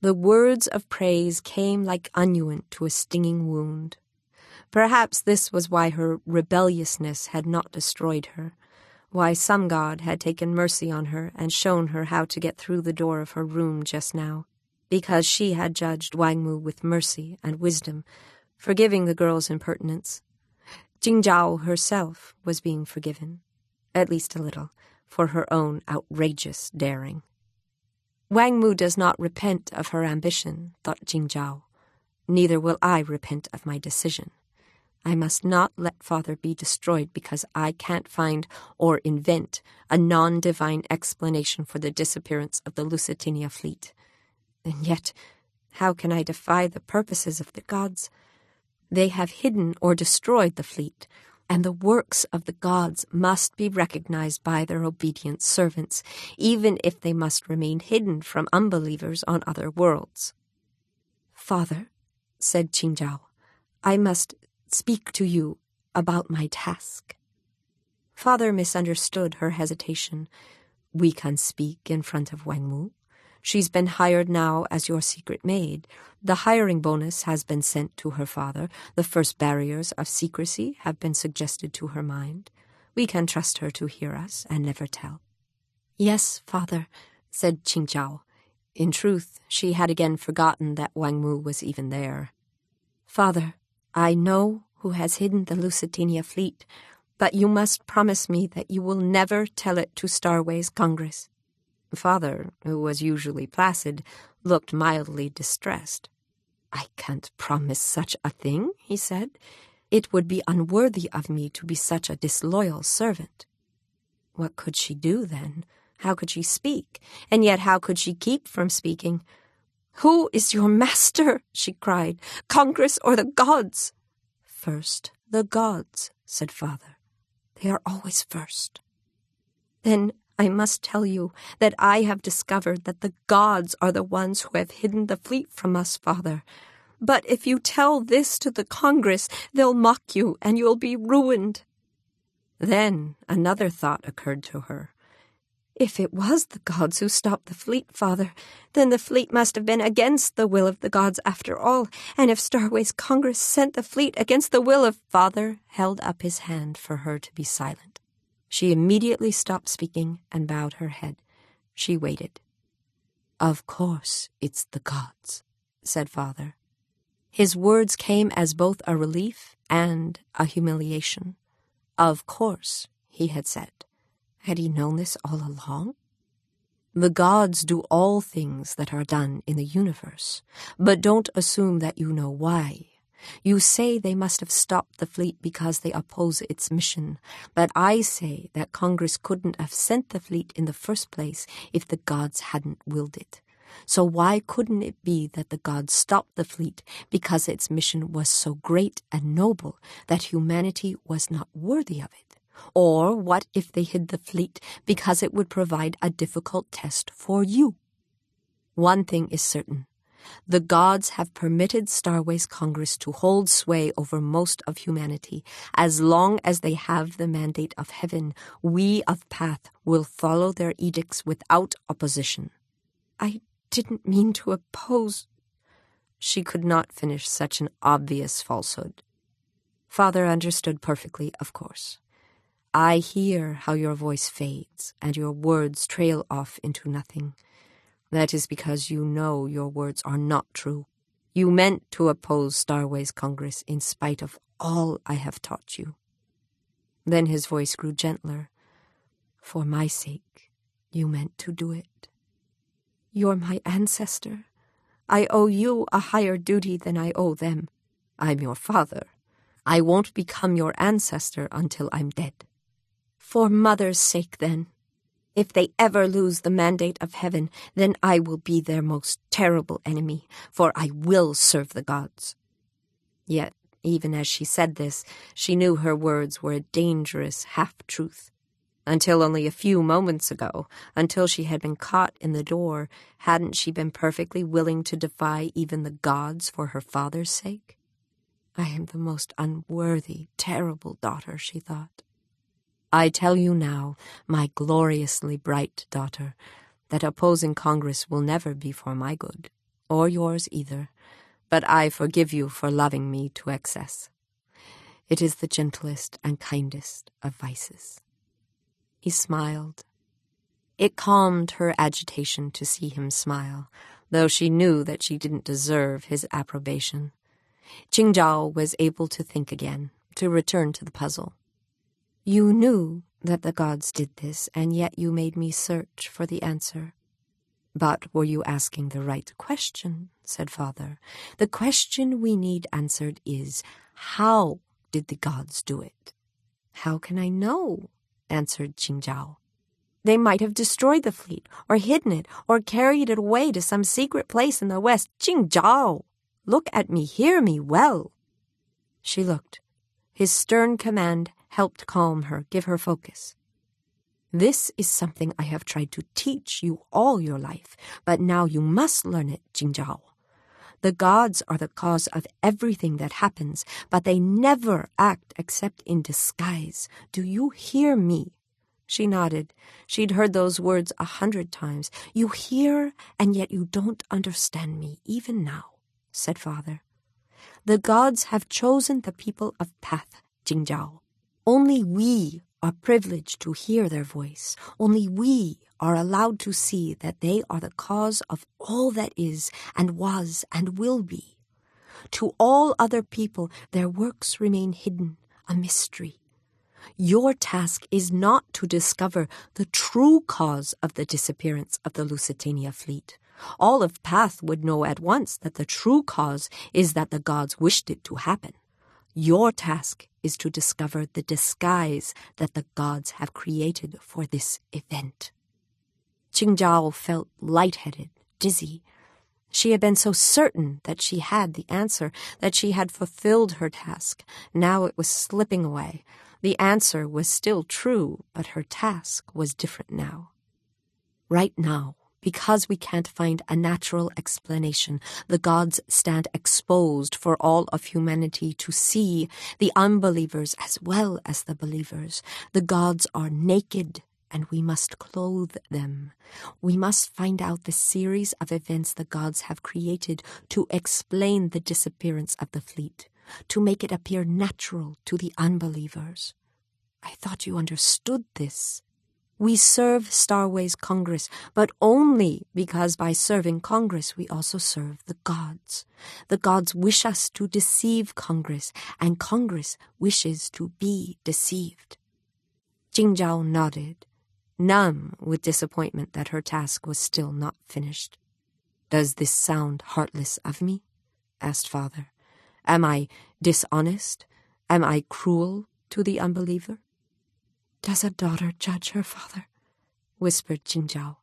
The words of praise came like unguent to a stinging wound. Perhaps this was why her rebelliousness had not destroyed her, why some god had taken mercy on her and shown her how to get through the door of her room just now, because she had judged Wang Mu with mercy and wisdom, forgiving the girl's impertinence. Jing Zhao herself was being forgiven, at least a little, for her own outrageous daring. Wang Mu does not repent of her ambition, thought Jing Zhao. Neither will I repent of my decision. I must not let father be destroyed because I can't find or invent a non-divine explanation for the disappearance of the Lusitania fleet. And yet, how can I defy the purposes of the gods? They have hidden or destroyed the fleet, and the works of the gods must be recognized by their obedient servants, even if they must remain hidden from unbelievers on other worlds. Father, said Qing Zhao, I must speak to you about my task. Father misunderstood her hesitation. We can speak in front of Wang Mu. She's been hired now as your secret maid. The hiring bonus has been sent to her father. The first barriers of secrecy have been suggested to her mind. We can trust her to hear us and never tell. Yes, father, said Qing Zhao. In truth, she had again forgotten that Wang Mu was even there. Father, I know who has hidden the Lusitania fleet, but you must promise me that you will never tell it to Starways Congress. Father, who was usually placid, looked mildly distressed. I can't promise such a thing, he said. It would be unworthy of me to be such a disloyal servant. What could she do, then? How could she speak? And yet how could she keep from speaking? Who is your master? She cried. Congress or the gods? First, the gods, said father. They are always first. Then I must tell you that I have discovered that the gods are the ones who have hidden the fleet from us, father. But if you tell this to the Congress, they'll mock you and you'll be ruined. Then another thought occurred to her. If it was the gods who stopped the fleet, father, then the fleet must have been against the will of the gods after all, and if Starways Congress sent the fleet against the will of... Father held up his hand for her to be silent. She immediately stopped speaking and bowed her head. She waited. Of course it's the gods, said father. His words came as both a relief and a humiliation. Of course, he had said. Had he known this all along? The gods do all things that are done in the universe, but don't assume that you know why. You say they must have stopped the fleet because they oppose its mission, but I say that Congress couldn't have sent the fleet in the first place if the gods hadn't willed it. So why couldn't it be that the gods stopped the fleet because its mission was so great and noble that humanity was not worthy of it? Or what if they hid the fleet because it would provide a difficult test for you? One thing is certain. The gods have permitted Starways Congress to hold sway over most of humanity. As long as they have the mandate of heaven, we of Path will follow their edicts without opposition. I didn't mean to oppose. She could not finish such an obvious falsehood. Father understood perfectly, of course. I hear how your voice fades and your words trail off into nothing. That is because you know your words are not true. You meant to oppose Starways Congress in spite of all I have taught you. Then his voice grew gentler. For my sake, you meant to do it. You're my ancestor. I owe you a higher duty than I owe them. I'm your father. I won't become your ancestor until I'm dead. For Mother's sake, then. If they ever lose the mandate of heaven, then I will be their most terrible enemy, for I will serve the gods. Yet, even as she said this, she knew her words were a dangerous half-truth. Until only a few moments ago, until she had been caught in the door, hadn't she been perfectly willing to defy even the gods for her father's sake? I am the most unworthy, terrible daughter, she thought. I tell you now, my gloriously bright daughter, that opposing Congress will never be for my good, or yours either, but I forgive you for loving me to excess. It is the gentlest and kindest of vices." He smiled. It calmed her agitation to see him smile, though she knew that she didn't deserve his approbation. Qingzhao was able to think again, to return to the puzzle. "You knew that the gods did this, and yet you made me search for the answer." "But were you asking the right question?" said Father. "The question we need answered is, how did the gods do it?" "How can I know?" answered Qingzhao. "They might have destroyed the fleet, or hidden it, or carried it away to some secret place in the west. Qingzhao, look at me, hear me well." She looked. His stern command helped calm her, give her focus. "This is something I have tried to teach you all your life, but now you must learn it, Qingzhao. The gods are the cause of everything that happens, but they never act except in disguise. Do you hear me?" She nodded. She'd heard those words 100 times. "You hear, and yet you don't understand me, even now," said Father. "The gods have chosen the people of Path, Qingzhao. Only we are privileged to hear their voice. Only we are allowed to see that they are the cause of all that is and was and will be. To all other people, their works remain hidden, a mystery. Your task is not to discover the true cause of the disappearance of the Lusitania fleet. All of Path would know at once that the true cause is that the gods wished it to happen. Your task is to discover the disguise that the gods have created for this event." Qingzhao felt lightheaded, dizzy. She had been so certain that she had the answer, that she had fulfilled her task. Now it was slipping away. The answer was still true, but her task was different now. Right now, because we can't find a natural explanation, the gods stand exposed for all of humanity to see, the unbelievers as well as the believers. The gods are naked, and we must clothe them. We must find out the series of events the gods have created to explain the disappearance of the fleet, to make it appear natural to the unbelievers. I thought you understood this. We serve Starways Congress, but only because by serving Congress we also serve the gods. The gods wish us to deceive Congress, and Congress wishes to be deceived. Qingzhao nodded, numb with disappointment that her task was still not finished. "Does this sound heartless of me?" asked Father. "Am I dishonest? Am I cruel to the unbeliever?" "Does a daughter judge her father?" whispered Qingzhao.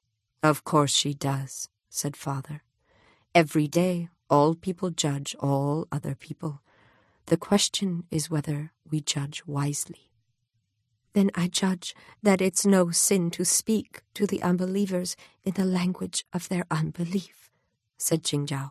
"Of course she does," said Father. "Every day all people judge all other people. The question is whether we judge wisely." "Then I judge that it's no sin to speak to the unbelievers in the language of their unbelief," said Qingzhao.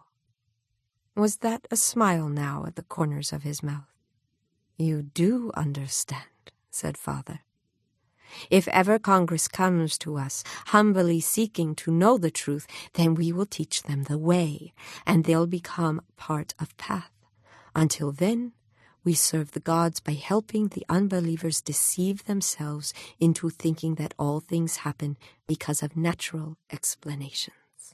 Was that a smile now at the corners of his mouth? "You do understand," said Father. "If ever Congress comes to us, humbly seeking to know the truth, then we will teach them the way, and they'll become part of Path. Until then, we serve the gods by helping the unbelievers deceive themselves into thinking that all things happen because of natural explanations."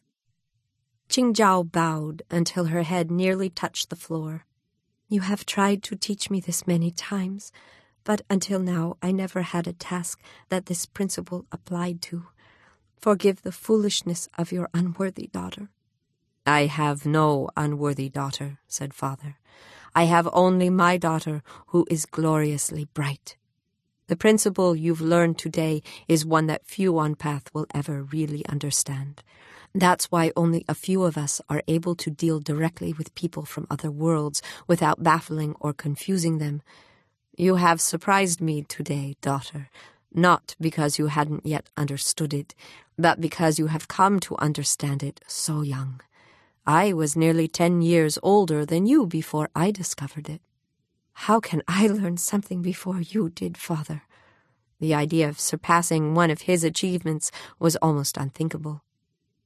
Qingzhao bowed until her head nearly touched the floor. "You have tried to teach me this many times, but until now I never had a task that this principle applied to. Forgive the foolishness of your unworthy daughter." "I have no unworthy daughter," said Father. "I have only my daughter who is gloriously bright. The principle you've learned today is one that few on Path will ever really understand. That's why only a few of us are able to deal directly with people from other worlds without baffling or confusing them. You have surprised me today, daughter, not because you hadn't yet understood it, but because you have come to understand it so young. I was nearly 10 years older than you before I discovered it." "How can I learn something before you did, Father?" The idea of surpassing one of his achievements was almost unthinkable.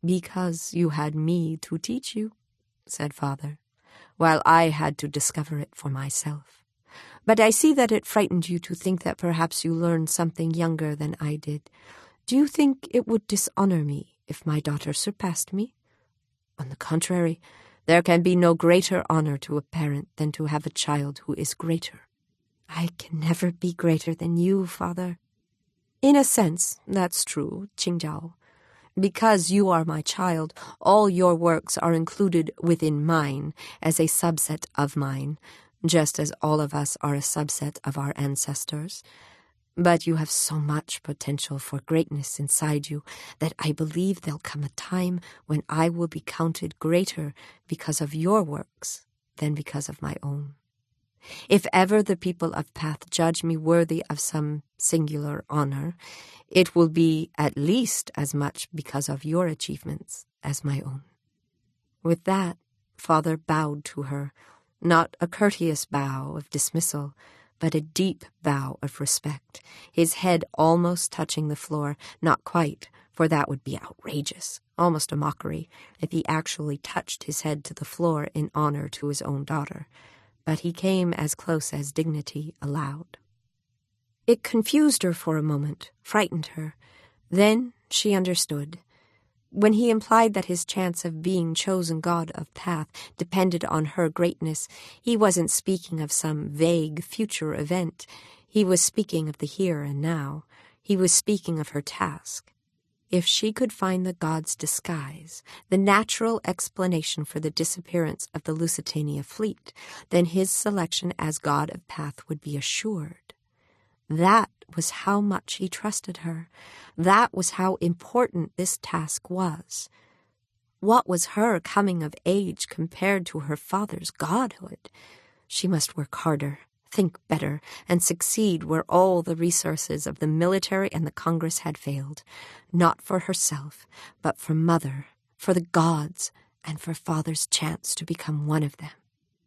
"Because you had me to teach you," said Father, "while I had to discover it for myself. But I see that it frightened you to think that perhaps you learned something younger than I did. Do you think it would dishonor me if my daughter surpassed me? On the contrary, there can be no greater honor to a parent than to have a child who is greater. I can never be greater than you, Father." "In a sense, that's true, Qingzhao. Because you are my child, all your works are included within mine as a subset of mine, just as all of us are a subset of our ancestors. But you have so much potential for greatness inside you that I believe there'll come a time when I will be counted greater because of your works than because of my own. If ever the people of Path judge me worthy of some singular honor, it will be at least as much because of your achievements as my own." With that, Father bowed to her, not a courteous bow of dismissal, but a deep bow of respect, his head almost touching the floor, not quite, for that would be outrageous, almost a mockery, if he actually touched his head to the floor in honor to his own daughter. But he came as close as dignity allowed. It confused her for a moment, frightened her. Then she understood. When he implied that his chance of being chosen god of Path depended on her greatness, he wasn't speaking of some vague future event. He was speaking of the here and now. He was speaking of her task. If she could find the god's disguise, the natural explanation for the disappearance of the Lusitania fleet, then his selection as god of Path would be assured. That was how much he trusted her. That was how important this task was. What was her coming of age compared to her father's godhood? She must work harder, think better, and succeed where all the resources of the military and the Congress had failed, not for herself, but for Mother, for the gods, and for Father's chance to become one of them.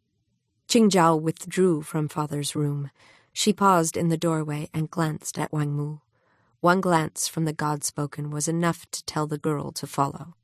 Qingzhao withdrew from Father's room. She paused in the doorway and glanced at Wang Mu. One glance from the God-spoken was enough to tell the girl to follow.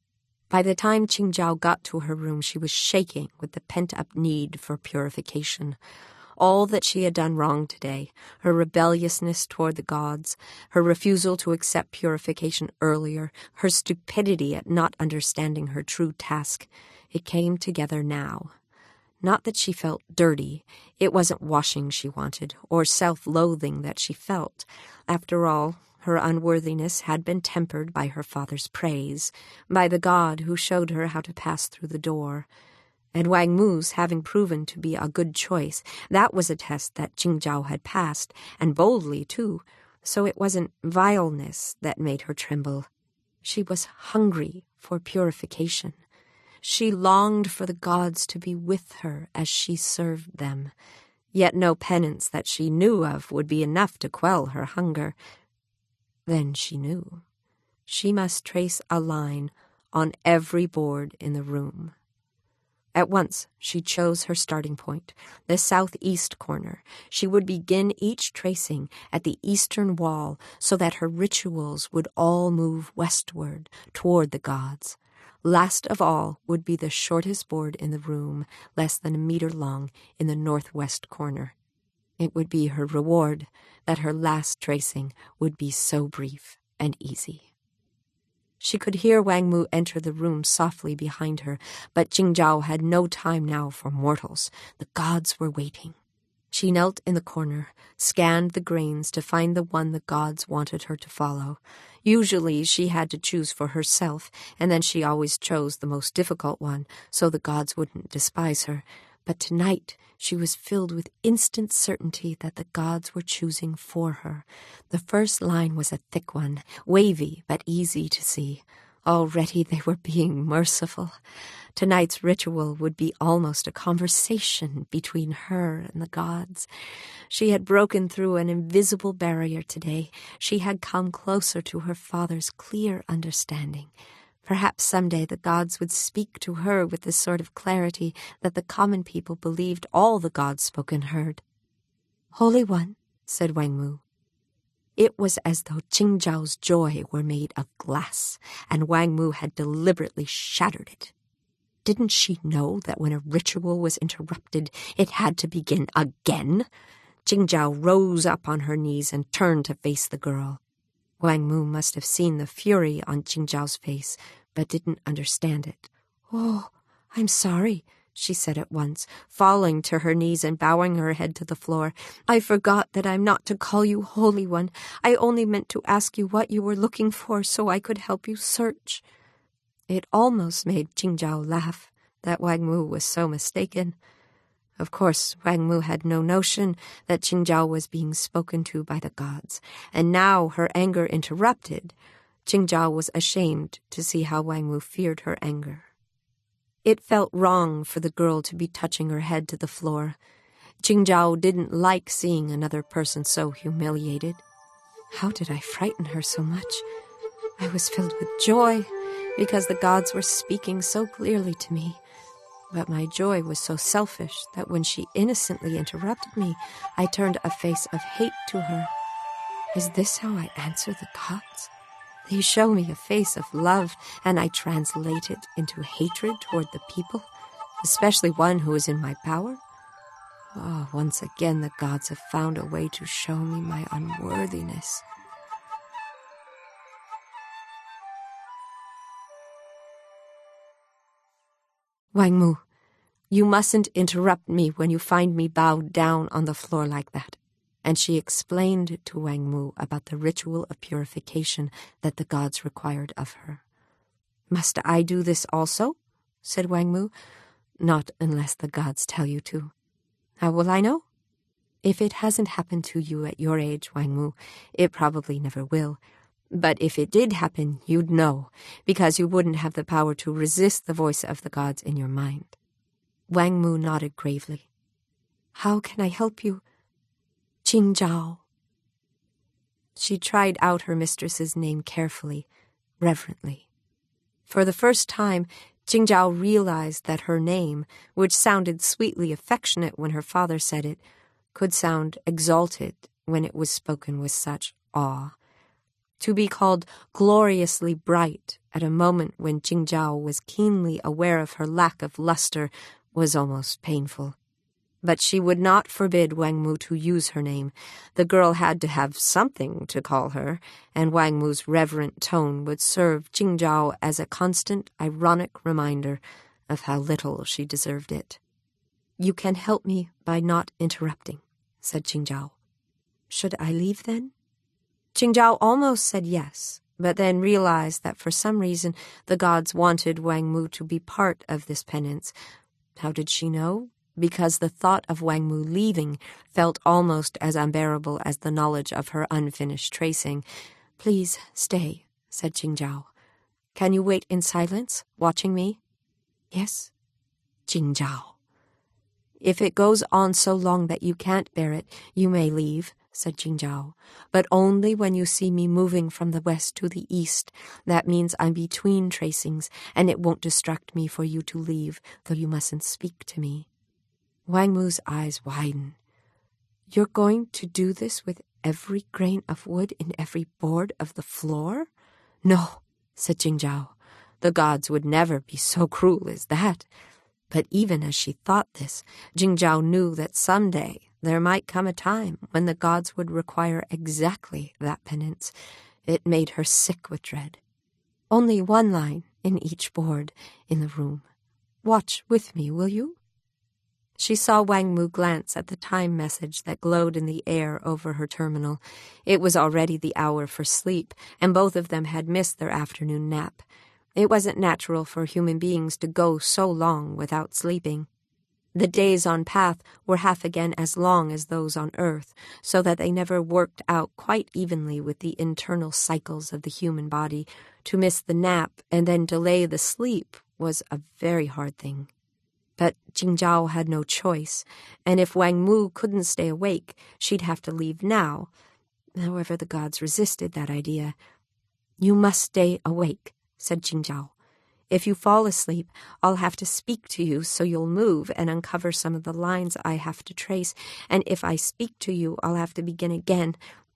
By the time Qingzhao got to her room, she was shaking with the pent-up need for purification. All that she had done wrong today, her rebelliousness toward the gods, her refusal to accept purification earlier, her stupidity at not understanding her true task, it came together now. Not that she felt dirty. It wasn't washing she wanted, or self-loathing that she felt. After all, her unworthiness had been tempered by her father's praise, by the god who showed her how to pass through the door. And Wang Mu's having proven to be a good choice, that was a test that Qingzhao had passed, and boldly, too, so it wasn't vileness that made her tremble. She was hungry for purification. She longed for the gods to be with her as she served them. Yet no penance that she knew of would be enough to quell her hunger. Then she knew. She must trace a line on every board in the room. At once she chose her starting point, the southeast corner. She would begin each tracing at the eastern wall so that her rituals would all move westward toward the gods. Last of all would be the shortest board in the room, less than a meter long, in the northwest corner. It would be her reward that her last tracing would be so brief and easy. She could hear Wang Mu enter the room softly behind her, but Qingzhao had no time now for mortals. The gods were waiting. She knelt in the corner, scanned the grains to find the one the gods wanted her to follow. Usually she had to choose for herself, and then she always chose the most difficult one, so the gods wouldn't despise her. But tonight she was filled with instant certainty that the gods were choosing for her. The first line was a thick one, wavy but easy to see. Already they were being merciful. Tonight's ritual would be almost a conversation between her and the gods. She had broken through an invisible barrier today. She had come closer to her father's clear understanding. Perhaps someday the gods would speak to her with the sort of clarity that the common people believed all the gods spoken heard. "Holy One," said Wang Mu. It was as though Qingzhao's joy were made of glass, and Wang Mu had deliberately shattered it. Didn't she know that when a ritual was interrupted, it had to begin again? Qingzhao rose up on her knees and turned to face the girl. Wang Mu must have seen the fury on Qingzhao's face, but didn't understand it. "Oh, I'm sorry," she said at once, falling to her knees and bowing her head to the floor. "I forgot that I'm not to call you Holy One. I only meant to ask you what you were looking for so I could help you search." It almost made Qingzhao laugh that Wang Mu was so mistaken. Of course, Wang Mu had no notion that Qingzhao was being spoken to by the gods, and now her anger interrupted. Qingzhao was ashamed to see how Wang Mu feared her anger. It felt wrong for the girl to be touching her head to the floor. Qingzhao didn't like seeing another person so humiliated. How did I frighten her so much? I was filled with joy because the gods were speaking so clearly to me. But my joy was so selfish that when she innocently interrupted me, I turned a face of hate to her. Is this how I answer the gods? They show me a face of love, and I translate it into hatred toward the people, especially one who is in my power? Oh, once again the gods have found a way to show me my unworthiness. Wang Mu, you mustn't interrupt me when you find me bowed down on the floor like that. And she explained to Wang Mu about the ritual of purification that the gods required of her. "Must I do this also?" said Wang Mu. "Not unless the gods tell you to." "How will I know?" "If it hasn't happened to you at your age, Wang Mu, it probably never will. But if it did happen, you'd know, because you wouldn't have the power to resist the voice of the gods in your mind." Wang Mu nodded gravely. "How can I help you?" "Qingzhao." She tried out her mistress's name carefully, reverently. For the first time, Qingzhao realized that her name, which sounded sweetly affectionate when her father said it, could sound exalted when it was spoken with such awe. To be called gloriously bright at a moment when Qingzhao was keenly aware of her lack of luster was almost painful. But she would not forbid Wang Mu to use her name. The girl had to have something to call her, and Wang Mu's reverent tone would serve Qingzhao as a constant, ironic reminder of how little she deserved it. "You can help me by not interrupting," said Qingzhao. "Should I leave then?" Qingzhao almost said yes, but then realized that for some reason the gods wanted Wang Mu to be part of this penance. How did she know? Because the thought of Wang Mu leaving felt almost as unbearable as the knowledge of her unfinished tracing. "Please stay," said Qingzhao. "Can you wait in silence, watching me?" "Yes." "Qingzhao." "If it goes on so long that you can't bear it, you may leave," said Qingzhao. "But only when you see me moving from the west to the east. That means I'm between tracings, and it won't distract me for you to leave, though you mustn't speak to me." Wang Mu's eyes widened. "You're going to do this with every grain of wood in every board of the floor?" "No," said Qingzhao. "The gods would never be so cruel as that." But even as she thought this, Qingzhao knew that someday there might come a time when the gods would require exactly that penance. It made her sick with dread. "Only one line in each board in the room. Watch with me, will you?" She saw Wang Mu glance at the time message that glowed in the air over her terminal. It was already the hour for sleep, and both of them had missed their afternoon nap. It wasn't natural for human beings to go so long without sleeping. The days on Path were half again as long as those on Earth, so that they never worked out quite evenly with the internal cycles of the human body. To miss the nap and then delay the sleep was a very hard thing. But Qingzhao had no choice, and if Wang Mu couldn't stay awake, she'd have to leave now. However, the gods resisted that idea. "You must stay awake," said Qingzhao. "If you fall asleep, I'll have to speak to you so you'll move and uncover some of the lines I have to trace, and if I speak to you, I'll have to begin again.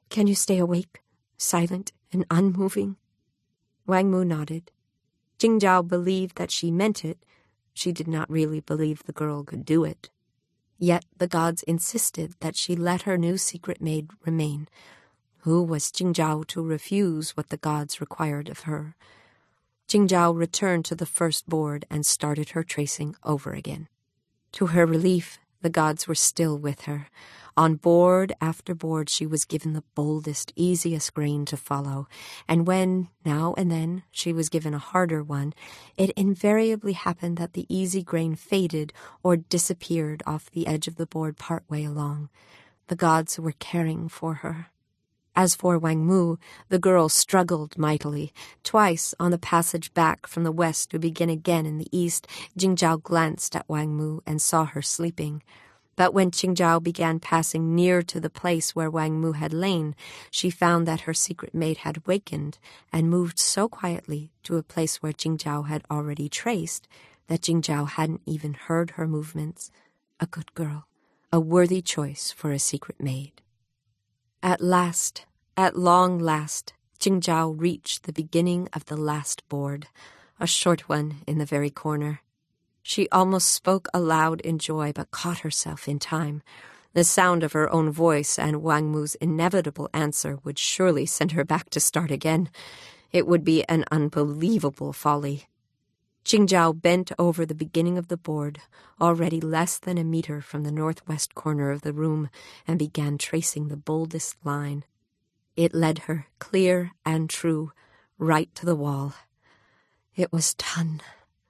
Can you stay awake, silent and unmoving?" Wang Mu nodded. Jing Zhao believed that she meant it. She did not really believe the girl could do it. Yet the gods insisted that she let her new secret maid remain. Who was Jing Zhao to refuse what the gods required of her? Jing Zhao returned to the first board and started her tracing over again. To her relief, the gods were still with her. On board after board she was given the boldest, easiest grain to follow, and when, now and then, she was given a harder one, it invariably happened that the easy grain faded or disappeared off the edge of the board partway along. The gods were caring for her. As for Wang Mu, the girl struggled mightily. Twice, on the passage back from the west to begin again in the east, Jing Zhao glanced at Wang Mu and saw her sleeping. But when Jing Zhao began passing near to the place where Wang Mu had lain, she found that her secret maid had wakened and moved so quietly to a place where Jing Zhao had already traced that Jing Zhao hadn't even heard her movements. A good girl, a worthy choice for a secret maid. At long last, Jing Zhao reached the beginning of the last board, a short one in the very corner. She almost spoke aloud in joy, but caught herself in time. The sound of her own voice and Wang Mu's inevitable answer would surely send her back to start again. It would be an unbelievable folly. Jing Zhao bent over the beginning of the board, already less than a meter from the northwest corner of the room, and began tracing the boldest line. It led her, clear and true, right to the wall. It was done.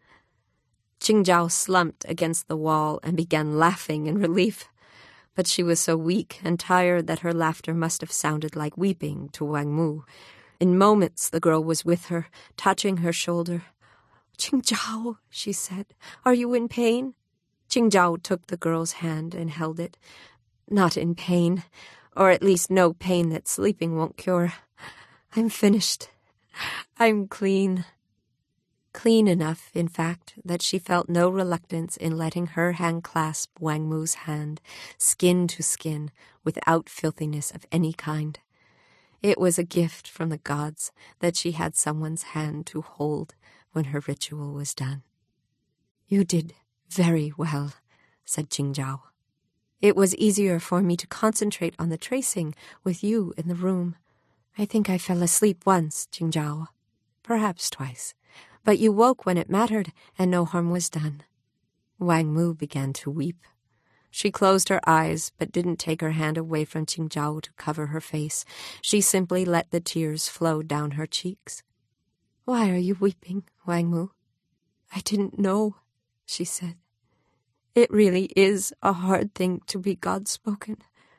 Jing Zhao slumped against the wall and began laughing in relief. But she was so weak and tired that her laughter must have sounded like weeping to Wang Mu. In moments the girl was with her, touching her shoulder. "Jing Zhao," she said, "are you in pain?" Jing Zhao took the girl's hand and held it. "Not in pain, or at least no pain that sleeping won't cure. I'm finished. I'm clean." Clean enough, in fact, that she felt no reluctance in letting her hand clasp Wang Mu's hand, skin to skin, without filthiness of any kind. It was a gift from the gods that she had someone's hand to hold when her ritual was done. "You did very well," said Jing Zhao. "It was easier for me to concentrate on the tracing with you in the room. I think I fell asleep once, Jing Zhao, perhaps twice. But you woke when it mattered, and no harm was done." Wang Mu began to weep. She closed her eyes, but didn't take her hand away from Jing Zhao to cover her face. She simply let the tears flow down her cheeks. "Why are you weeping, Wang Mu?" "I didn't know," she said. "It really is a hard thing to be God-spoken.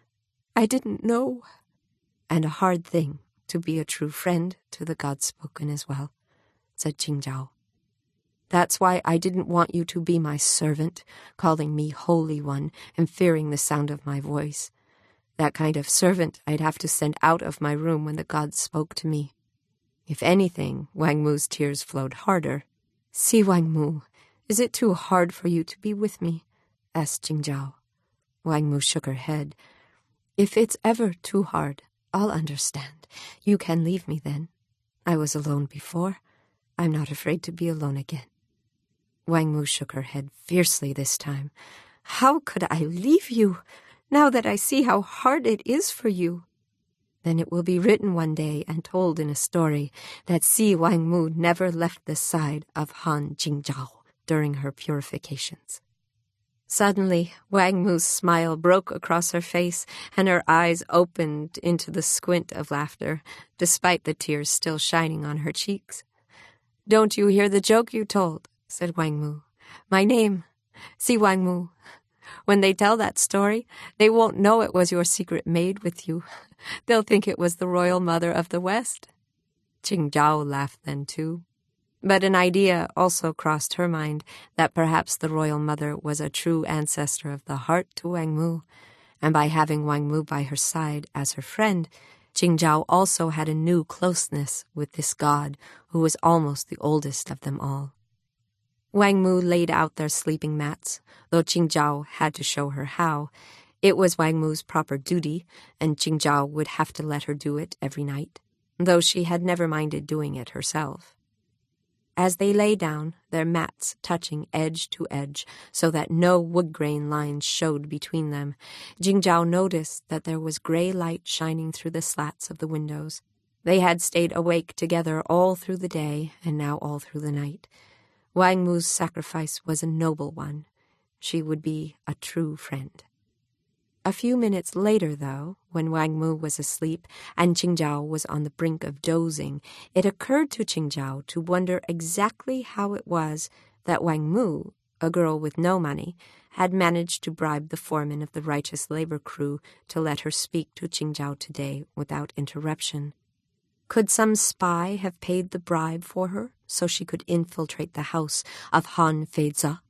I didn't know." "And a hard thing to be a true friend to the God-spoken as well," said Jing Zhao. "That's why I didn't want you to be my servant, calling me Holy One and fearing the sound of my voice. That kind of servant I'd have to send out of my room when the gods spoke to me." If anything, Wang Mu's tears flowed harder. "See, Wang Mu, is it too hard for you to be with me?" asked Jing Zhao. Wang Mu shook her head. "If it's ever too hard, I'll understand. You can leave me then. I was alone before. I'm not afraid to be alone again." Wang Mu shook her head fiercely this time. "How could I leave you, now that I see how hard it is for you?" Then it will be written one day and told in a story that Si Wang Mu never left the side of Han Jing Zhao during her purifications. Suddenly, Wang Mu's smile broke across her face, and her eyes opened into the squint of laughter, despite the tears still shining on her cheeks. "Don't you hear the joke you told?" said Wang Mu. "My name, Si Wang Mu. When they tell that story, they won't know it was your secret maid with you. They'll think it was the royal mother of the West." Jing Zhao laughed then too. But an idea also crossed her mind that perhaps the royal mother was a true ancestor of the heart to Wang Mu, and by having Wang Mu by her side as her friend, Jing Zhao also had a new closeness with this god who was almost the oldest of them all. Wang Mu laid out their sleeping mats, though Jing Zhao had to show her how. It was Wang Mu's proper duty, and Qingzhao would have to let her do it every night, though she had never minded doing it herself. As they lay down, their mats touching edge to edge so that no wood-grain lines showed between them, Qingzhao noticed that there was gray light shining through the slats of the windows. They had stayed awake together all through the day and now all through the night. Wang Mu's sacrifice was a noble one. She would be a true friend. A few minutes later, though, when Wang Mu was asleep and Qingzhao was on the brink of dozing, it occurred to Qingzhao to wonder exactly how it was that Wang Mu, a girl with no money, had managed to bribe the foreman of the righteous labor crew to let her speak to Qingzhao today without interruption. Could some spy have paid the bribe for her so she could infiltrate the house of Han Feizi?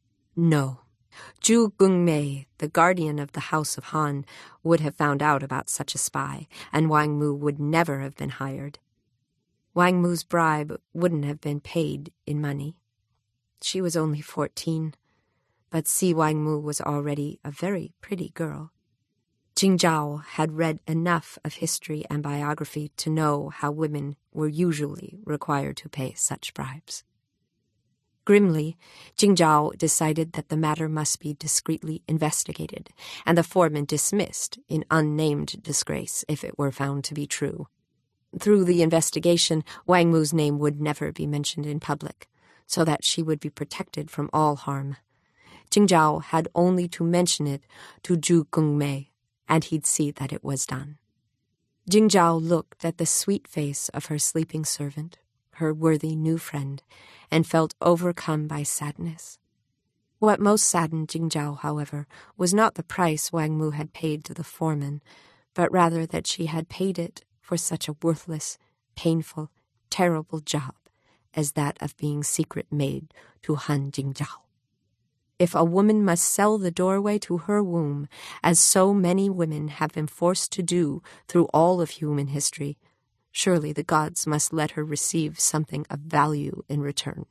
No. Zhu Gongmei, the guardian of the House of Han, would have found out about such a spy, and Wang Mu would never have been hired. Wang Mu's bribe wouldn't have been paid in money. She was only 14, but Si Wang Mu was already a very pretty girl. Qingzhao had read enough of history and biography to know how women were usually required to pay such bribes. Grimly, Qingzhao decided that the matter must be discreetly investigated, and the foreman dismissed in unnamed disgrace if it were found to be true. Through the investigation, Wang Mu's name would never be mentioned in public, so that she would be protected from all harm. Qingzhao had only to mention it to Zhu Gongmei, and he'd see that it was done. Qingzhao looked at the sweet face of her sleeping servant, her worthy new friend, and felt overcome by sadness. What most saddened Qingzhao, however, was not the price Wang Mu had paid to the foreman, but rather that she had paid it for such a worthless, painful, terrible job as that of being secret maid to Han Jingzhao. If a woman must sell the doorway to her womb, as so many women have been forced to do through all of human history, surely the gods must let her receive something of value in return.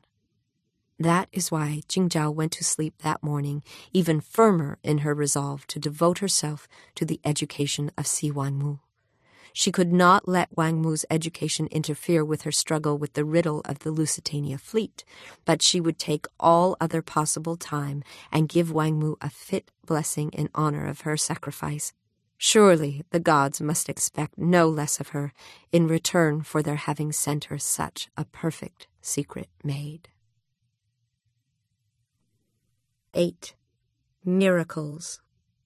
That is why Qingzhao went to sleep that morning even firmer in her resolve to devote herself to the education of Si Wang Mu. She could not let Wang Mu's education interfere with her struggle with the riddle of the Lusitania fleet, but she would take all other possible time and give Wang Mu a fit blessing in honor of her sacrifice. Surely the gods must expect no less of her in return for their having sent her such a perfect secret maid. 8. Miracles.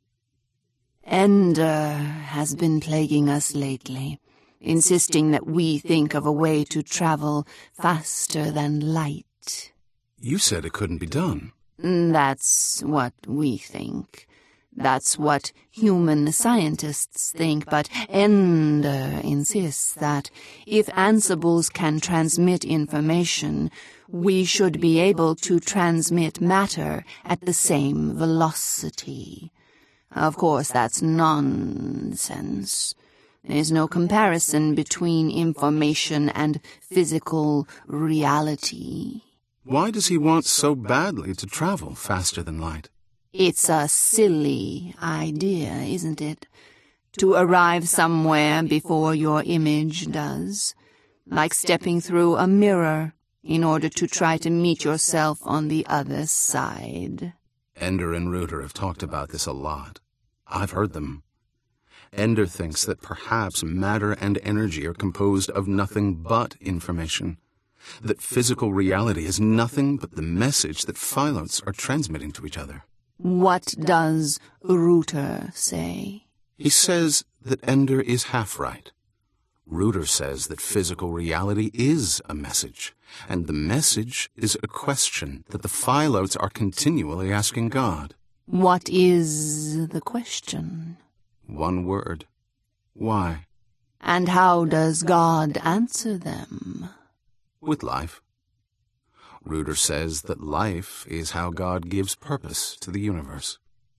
Ender has been plaguing us lately, insisting that we think of a way to travel faster than light. You said it couldn't be done. That's what we think. That's what human scientists think, but Ender insists that if Ansibles can transmit information, we should be able to transmit matter at the same velocity. Of course, that's nonsense. There's no comparison between information and physical reality. Why does he want so badly to travel faster than light? It's a silly idea, isn't it? To arrive somewhere before your image does. Like stepping through a mirror in order to try to meet yourself on the other side. Ender and Rooter have talked about this a lot. I've heard them. Ender thinks that perhaps matter and energy are composed of nothing but information. That physical reality is nothing but the message that Phyllotes are transmitting to each other. What does Rooter say? He says that Ender is half right. Rooter says that physical reality is a message, and the message is a question that the Phyllotes are continually asking God. What is the question? One word. Why? And how does God answer them? With life. Rooter says that life is how God gives purpose to the universe.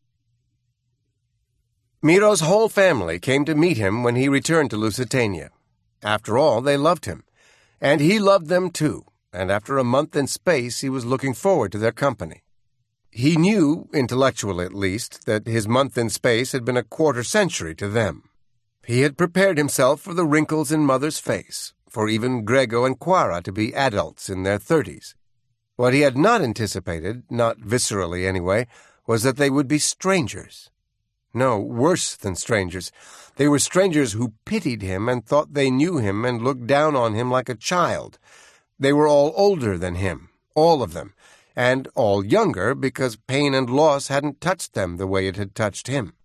Miro's whole family came to meet him when he returned to Lusitania. After all, they loved him, and he loved them too, and after a month in space he was looking forward to their company. He knew, intellectually at least, that his month in space had been a quarter-century to them. He had prepared himself for the wrinkles in Mother's face, for even Grego and Quara to be adults in their 30s. What he had not anticipated, not viscerally anyway, was that they would be strangers. No, worse than strangers. They were strangers who pitied him and thought they knew him and looked down on him like a child. They were all older than him, all of them, and all younger because pain and loss hadn't touched them the way it had touched him.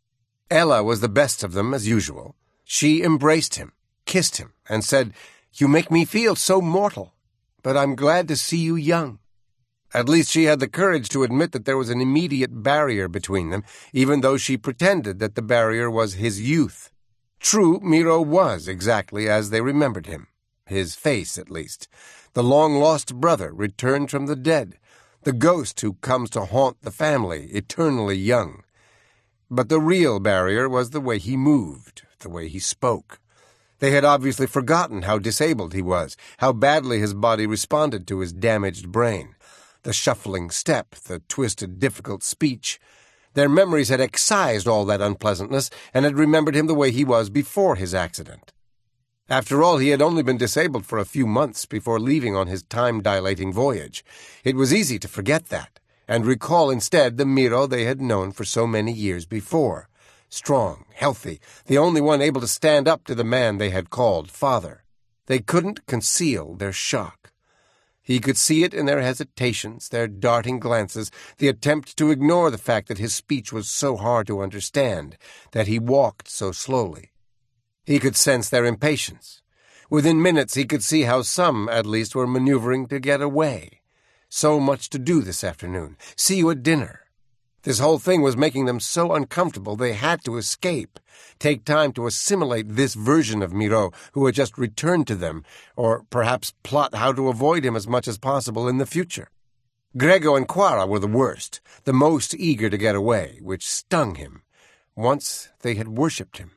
Ella was the best of them, as usual. She embraced him, kissed him, and said, "You make me feel so mortal, but I'm glad to see you young." At least she had the courage to admit that there was an immediate barrier between them, even though she pretended that the barrier was his youth. True, Miro was exactly as they remembered him, his face at least, the long-lost brother returned from the dead, the ghost who comes to haunt the family, eternally young. But the real barrier was the way he moved, the way he spoke. They had obviously forgotten how disabled he was, how badly his body responded to his damaged brain. The shuffling step, the twisted, difficult speech. Their memories had excised all that unpleasantness and had remembered him the way he was before his accident. After all, he had only been disabled for a few months before leaving on his time-dilating voyage. It was easy to forget that, and recall instead the Miro they had known for so many years before. Strong, healthy, the only one able to stand up to the man they had called father. They couldn't conceal their shock. He could see it in their hesitations, their darting glances, the attempt to ignore the fact that his speech was so hard to understand, that he walked so slowly. He could sense their impatience. Within minutes he could see how some, at least, were maneuvering to get away. So much to do this afternoon. See you at dinner. This whole thing was making them so uncomfortable they had to escape, take time to assimilate this version of Miro who had just returned to them, or perhaps plot how to avoid him as much as possible in the future. Grego and Quara were the worst, the most eager to get away, which stung him. Once they had worshipped him.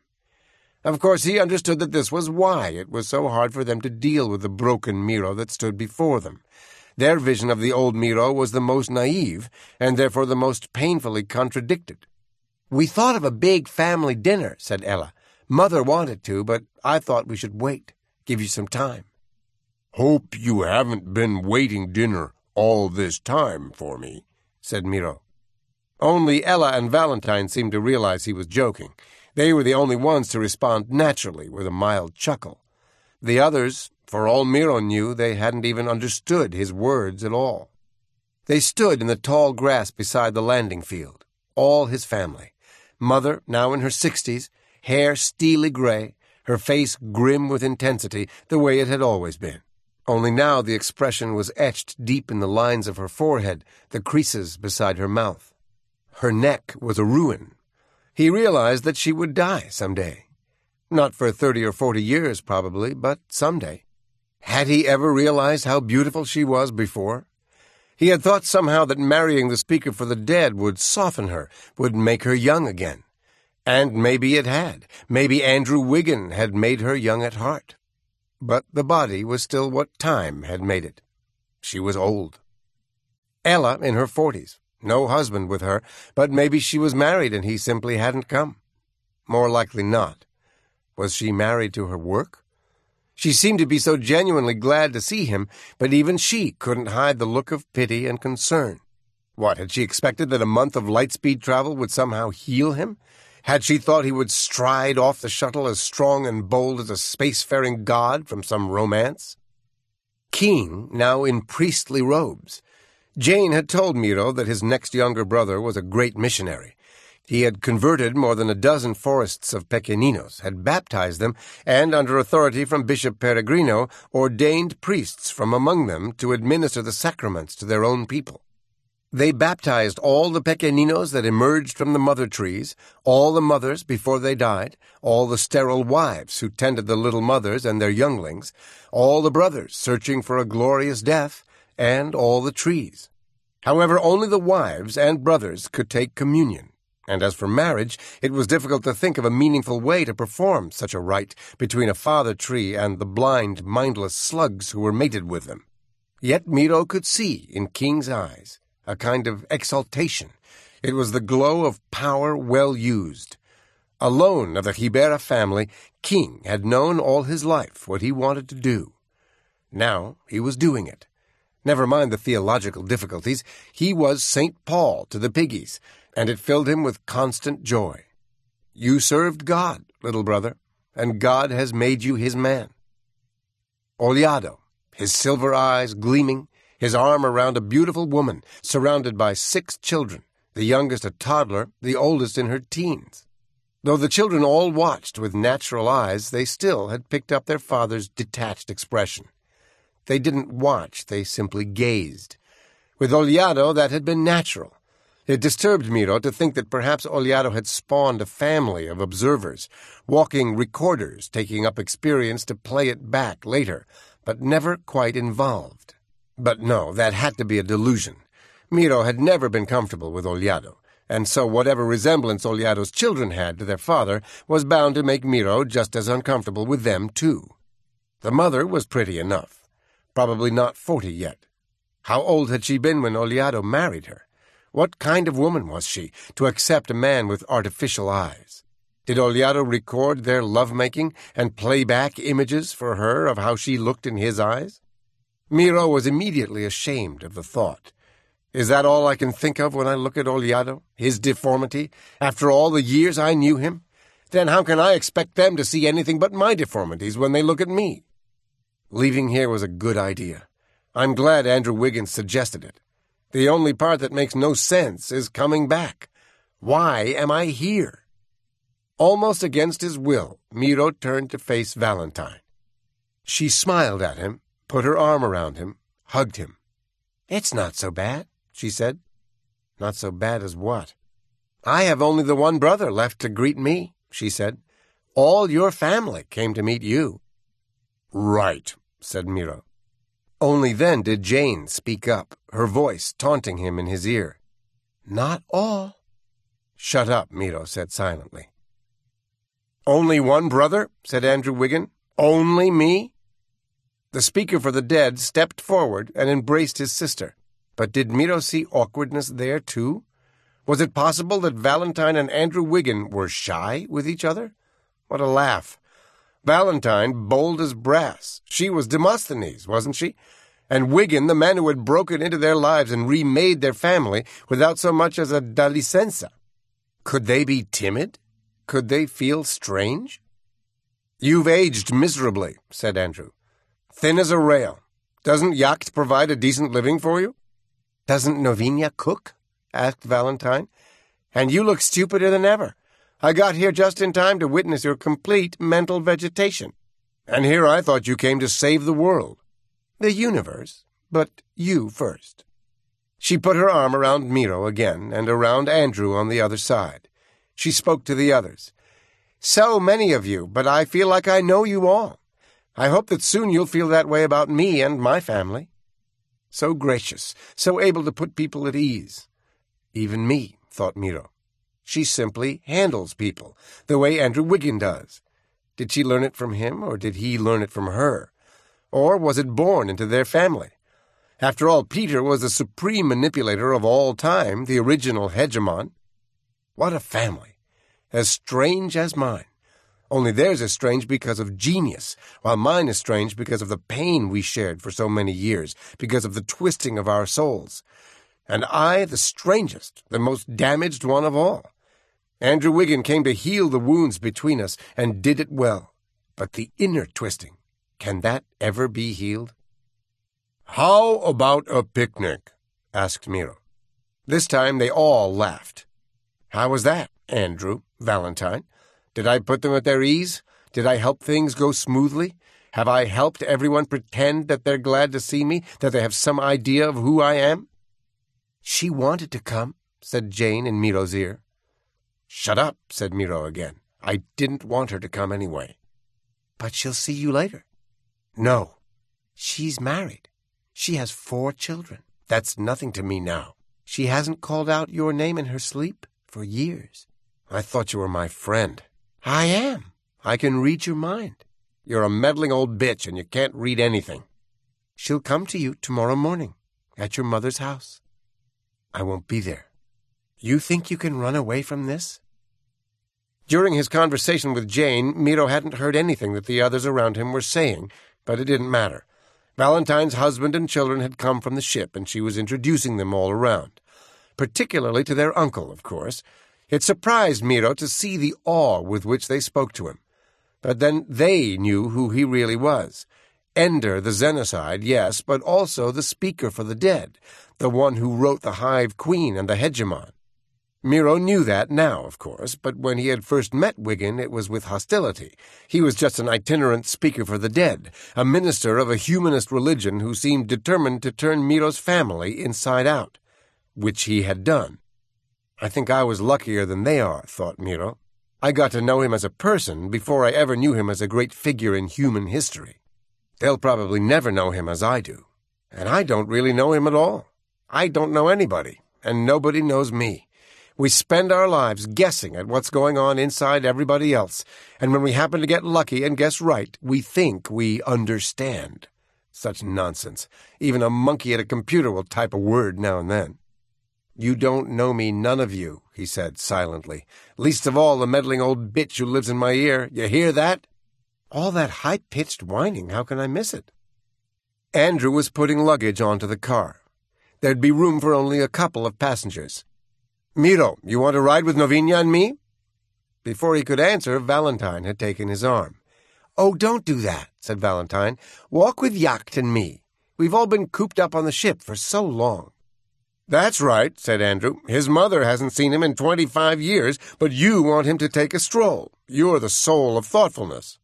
Of course, he understood that this was why it was so hard for them to deal with the broken Miro that stood before them. Their vision of the old Miro was the most naive, and therefore the most painfully contradicted. "We thought of a big family dinner," said Ella. "Mother wanted to, but I thought we should wait, give you some time." "Hope you haven't been waiting dinner all this time for me," said Miro. Only Ella and Valentine seemed to realize he was joking. They were the only ones to respond naturally with a mild chuckle. The others, for all Miro knew, they hadn't even understood his words at all. They stood in the tall grass beside the landing field, all his family. Mother, now in her 60s, hair steely gray, her face grim with intensity, the way it had always been. Only now the expression was etched deep in the lines of her forehead, the creases beside her mouth. Her neck was a ruin. He realized that she would die someday. Not for 30 or 40 years, probably, but someday. Had he ever realized how beautiful she was before? He had thought somehow that marrying the speaker for the dead would soften her, would make her young again. And maybe it had. Maybe Andrew Wiggin had made her young at heart. But the body was still what time had made it. She was old. Ella in her 40s. No husband with her, but maybe she was married and he simply hadn't come. More likely not. Was she married to her work? She seemed to be so genuinely glad to see him, but even she couldn't hide the look of pity and concern. What, had she expected that a month of light-speed travel would somehow heal him? Had she thought he would stride off the shuttle as strong and bold as a spacefaring god from some romance? Keen, now in priestly robes. Jane had told Miro that his next younger brother was a great missionary. He had converted more than a dozen forests of pequeninos, had baptized them, and, under authority from Bishop Peregrino, ordained priests from among them to administer the sacraments to their own people. They baptized all the pequeninos that emerged from the mother trees, all the mothers before they died, all the sterile wives who tended the little mothers and their younglings, all the brothers searching for a glorious death, and all the trees. However, only the wives and brothers could take communion, and as for marriage, it was difficult to think of a meaningful way to perform such a rite between a father tree and the blind, mindless slugs who were mated with them. Yet Miro could see in King's eyes, a kind of exaltation. It was the glow of power well used. Alone of the Ribera family, King had known all his life what he wanted to do. Now he was doing it. Never mind the theological difficulties, he was St. Paul to the piggies, and it filled him with constant joy. You served God, little brother, and God has made you his man. Oliado, his silver eyes gleaming, his arm around a beautiful woman, surrounded by 6 children, the youngest a toddler, the oldest in her teens. Though the children all watched with natural eyes, they still had picked up their father's detached expression. They didn't watch, they simply gazed. With Oliado, that had been natural. It disturbed Miro to think that perhaps Oliado had spawned a family of observers, walking recorders, taking up experience to play it back later, but never quite involved. But no, that had to be a delusion. Miro had never been comfortable with Oliado, and so whatever resemblance Oliado's children had to their father was bound to make Miro just as uncomfortable with them, too. The mother was pretty enough. Probably not 40 yet. How old had she been when Oliado married her? What kind of woman was she to accept a man with artificial eyes? Did Oliado record their lovemaking and play back images for her of how she looked in his eyes? Miro was immediately ashamed of the thought. Is that all I can think of when I look at Oliado, his deformity, after all the years I knew him? Then how can I expect them to see anything but my deformities when they look at me? Leaving here was a good idea. I'm glad Andrew Wiggins suggested it. The only part that makes no sense is coming back. Why am I here? Almost against his will, Miro turned to face Valentine. She smiled at him, put her arm around him, hugged him. It's not so bad, she said. Not so bad as what? I have only the one brother left to greet me, she said. All your family came to meet you. Right, said Miro. Only then did Jane speak up, her voice taunting him in his ear. Not all. Shut up, Miro said silently. Only one brother? Said Andrew Wiggin. Only me? The speaker for the dead stepped forward and embraced his sister. But did Miro see awkwardness there, too? Was it possible that Valentine and Andrew Wiggin were shy with each other? What a laugh. Valentine, bold as brass. She was Demosthenes, wasn't she? And Wiggin, the man who had broken into their lives and remade their family without so much as a da licenza. Could they be timid? Could they feel strange? You've aged miserably, said Andrew. Thin as a rail. Doesn't Yacht provide a decent living for you? Doesn't Novinia cook? Asked Valentine. And you look stupider than ever. I got here just in time to witness your complete mental vegetation. And here I thought you came to save the world. The universe, but you first. She put her arm around Miro again and around Andrew on the other side. She spoke to the others. So many of you, but I feel like I know you all. I hope that soon you'll feel that way about me and my family. So gracious, so able to put people at ease. Even me, thought Miro. She simply handles people, the way Andrew Wiggin does. Did she learn it from him, or did he learn it from her? Or was it born into their family? After all, Peter was the supreme manipulator of all time, the original hegemon. What a family! As strange as mine. Only theirs is strange because of genius, while mine is strange because of the pain we shared for so many years, because of the twisting of our souls. And I, the strangest, the most damaged one of all. Andrew Wiggin came to heal the wounds between us, and did it well. But the inner twisting, can that ever be healed? How about a picnic? Asked Miro. This time they all laughed. How was that, Andrew, Valentine? Did I put them at their ease? Did I help things go smoothly? Have I helped everyone pretend that they're glad to see me, that they have some idea of who I am? She wanted to come, said Jane in Miro's ear. Shut up, said Miro again. I didn't want her to come anyway. But she'll see you later. No. She's married. She has 4 children. That's nothing to me now. She hasn't called out your name in her sleep for years. I thought you were my friend. I am. I can read your mind. You're a meddling old bitch and you can't read anything. She'll come to you tomorrow morning at your mother's house. I won't be there. You think you can run away from this? During his conversation with Jane, Miro hadn't heard anything that the others around him were saying, but it didn't matter. Valentine's husband and children had come from the ship, and she was introducing them all around. Particularly to their uncle, of course. It surprised Miro to see the awe with which they spoke to him. But then they knew who he really was. Ender the Xenocide, yes, but also the speaker for the dead, the one who wrote the Hive Queen and the Hegemon. Miro knew that now, of course, but when he had first met Wiggin, it was with hostility. He was just an itinerant speaker for the dead, a minister of a humanist religion who seemed determined to turn Miro's family inside out, which he had done. I think I was luckier than they are, thought Miro. I got to know him as a person before I ever knew him as a great figure in human history. They'll probably never know him as I do. And I don't really know him at all. I don't know anybody, and nobody knows me. We spend our lives guessing at what's going on inside everybody else, and when we happen to get lucky and guess right, we think we understand. Such nonsense. Even a monkey at a computer will type a word now and then. You don't know me, none of you, he said silently. Least of all the meddling old bitch who lives in my ear. You hear that? All that high-pitched whining, how can I miss it? Andrew was putting luggage onto the car. There'd be room for only a couple of passengers. Miro, you want to ride with Novinia and me? Before he could answer, Valentine had taken his arm. Oh, don't do that, said Valentine. Walk with Yacht and me. We've all been cooped up on the ship for so long. That's right, said Andrew. His mother hasn't seen him in 25 years, but you want him to take a stroll. You're the soul of thoughtfulness.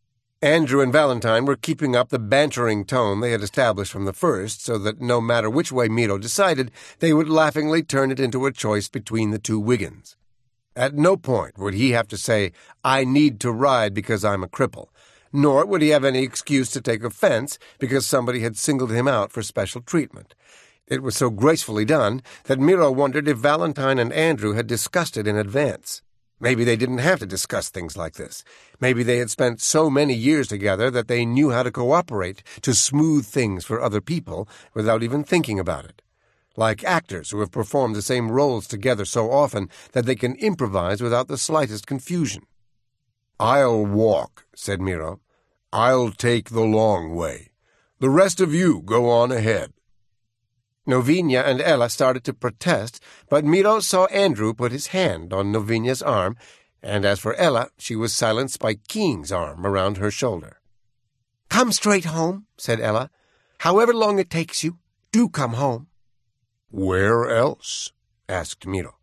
Andrew and Valentine were keeping up the bantering tone they had established from the first, so that no matter which way Miro decided, they would laughingly turn it into a choice between the two Wiggins. At no point would he have to say, I need to ride because I'm a cripple, nor would he have any excuse to take offense because somebody had singled him out for special treatment. It was so gracefully done that Miro wondered if Valentine and Andrew had discussed it in advance. Maybe they didn't have to discuss things like this. Maybe they had spent so many years together that they knew how to cooperate to smooth things for other people without even thinking about it. Like actors who have performed the same roles together so often that they can improvise without the slightest confusion. I'll walk, said Miro. I'll take the long way. The rest of you go on ahead. Novinia and Ella started to protest, but Miro saw Andrew put his hand on Novinia's arm, and as for Ella, she was silenced by King's arm around her shoulder. Come straight home, said Ella. However long it takes you, do come home. Where else? Asked Miro.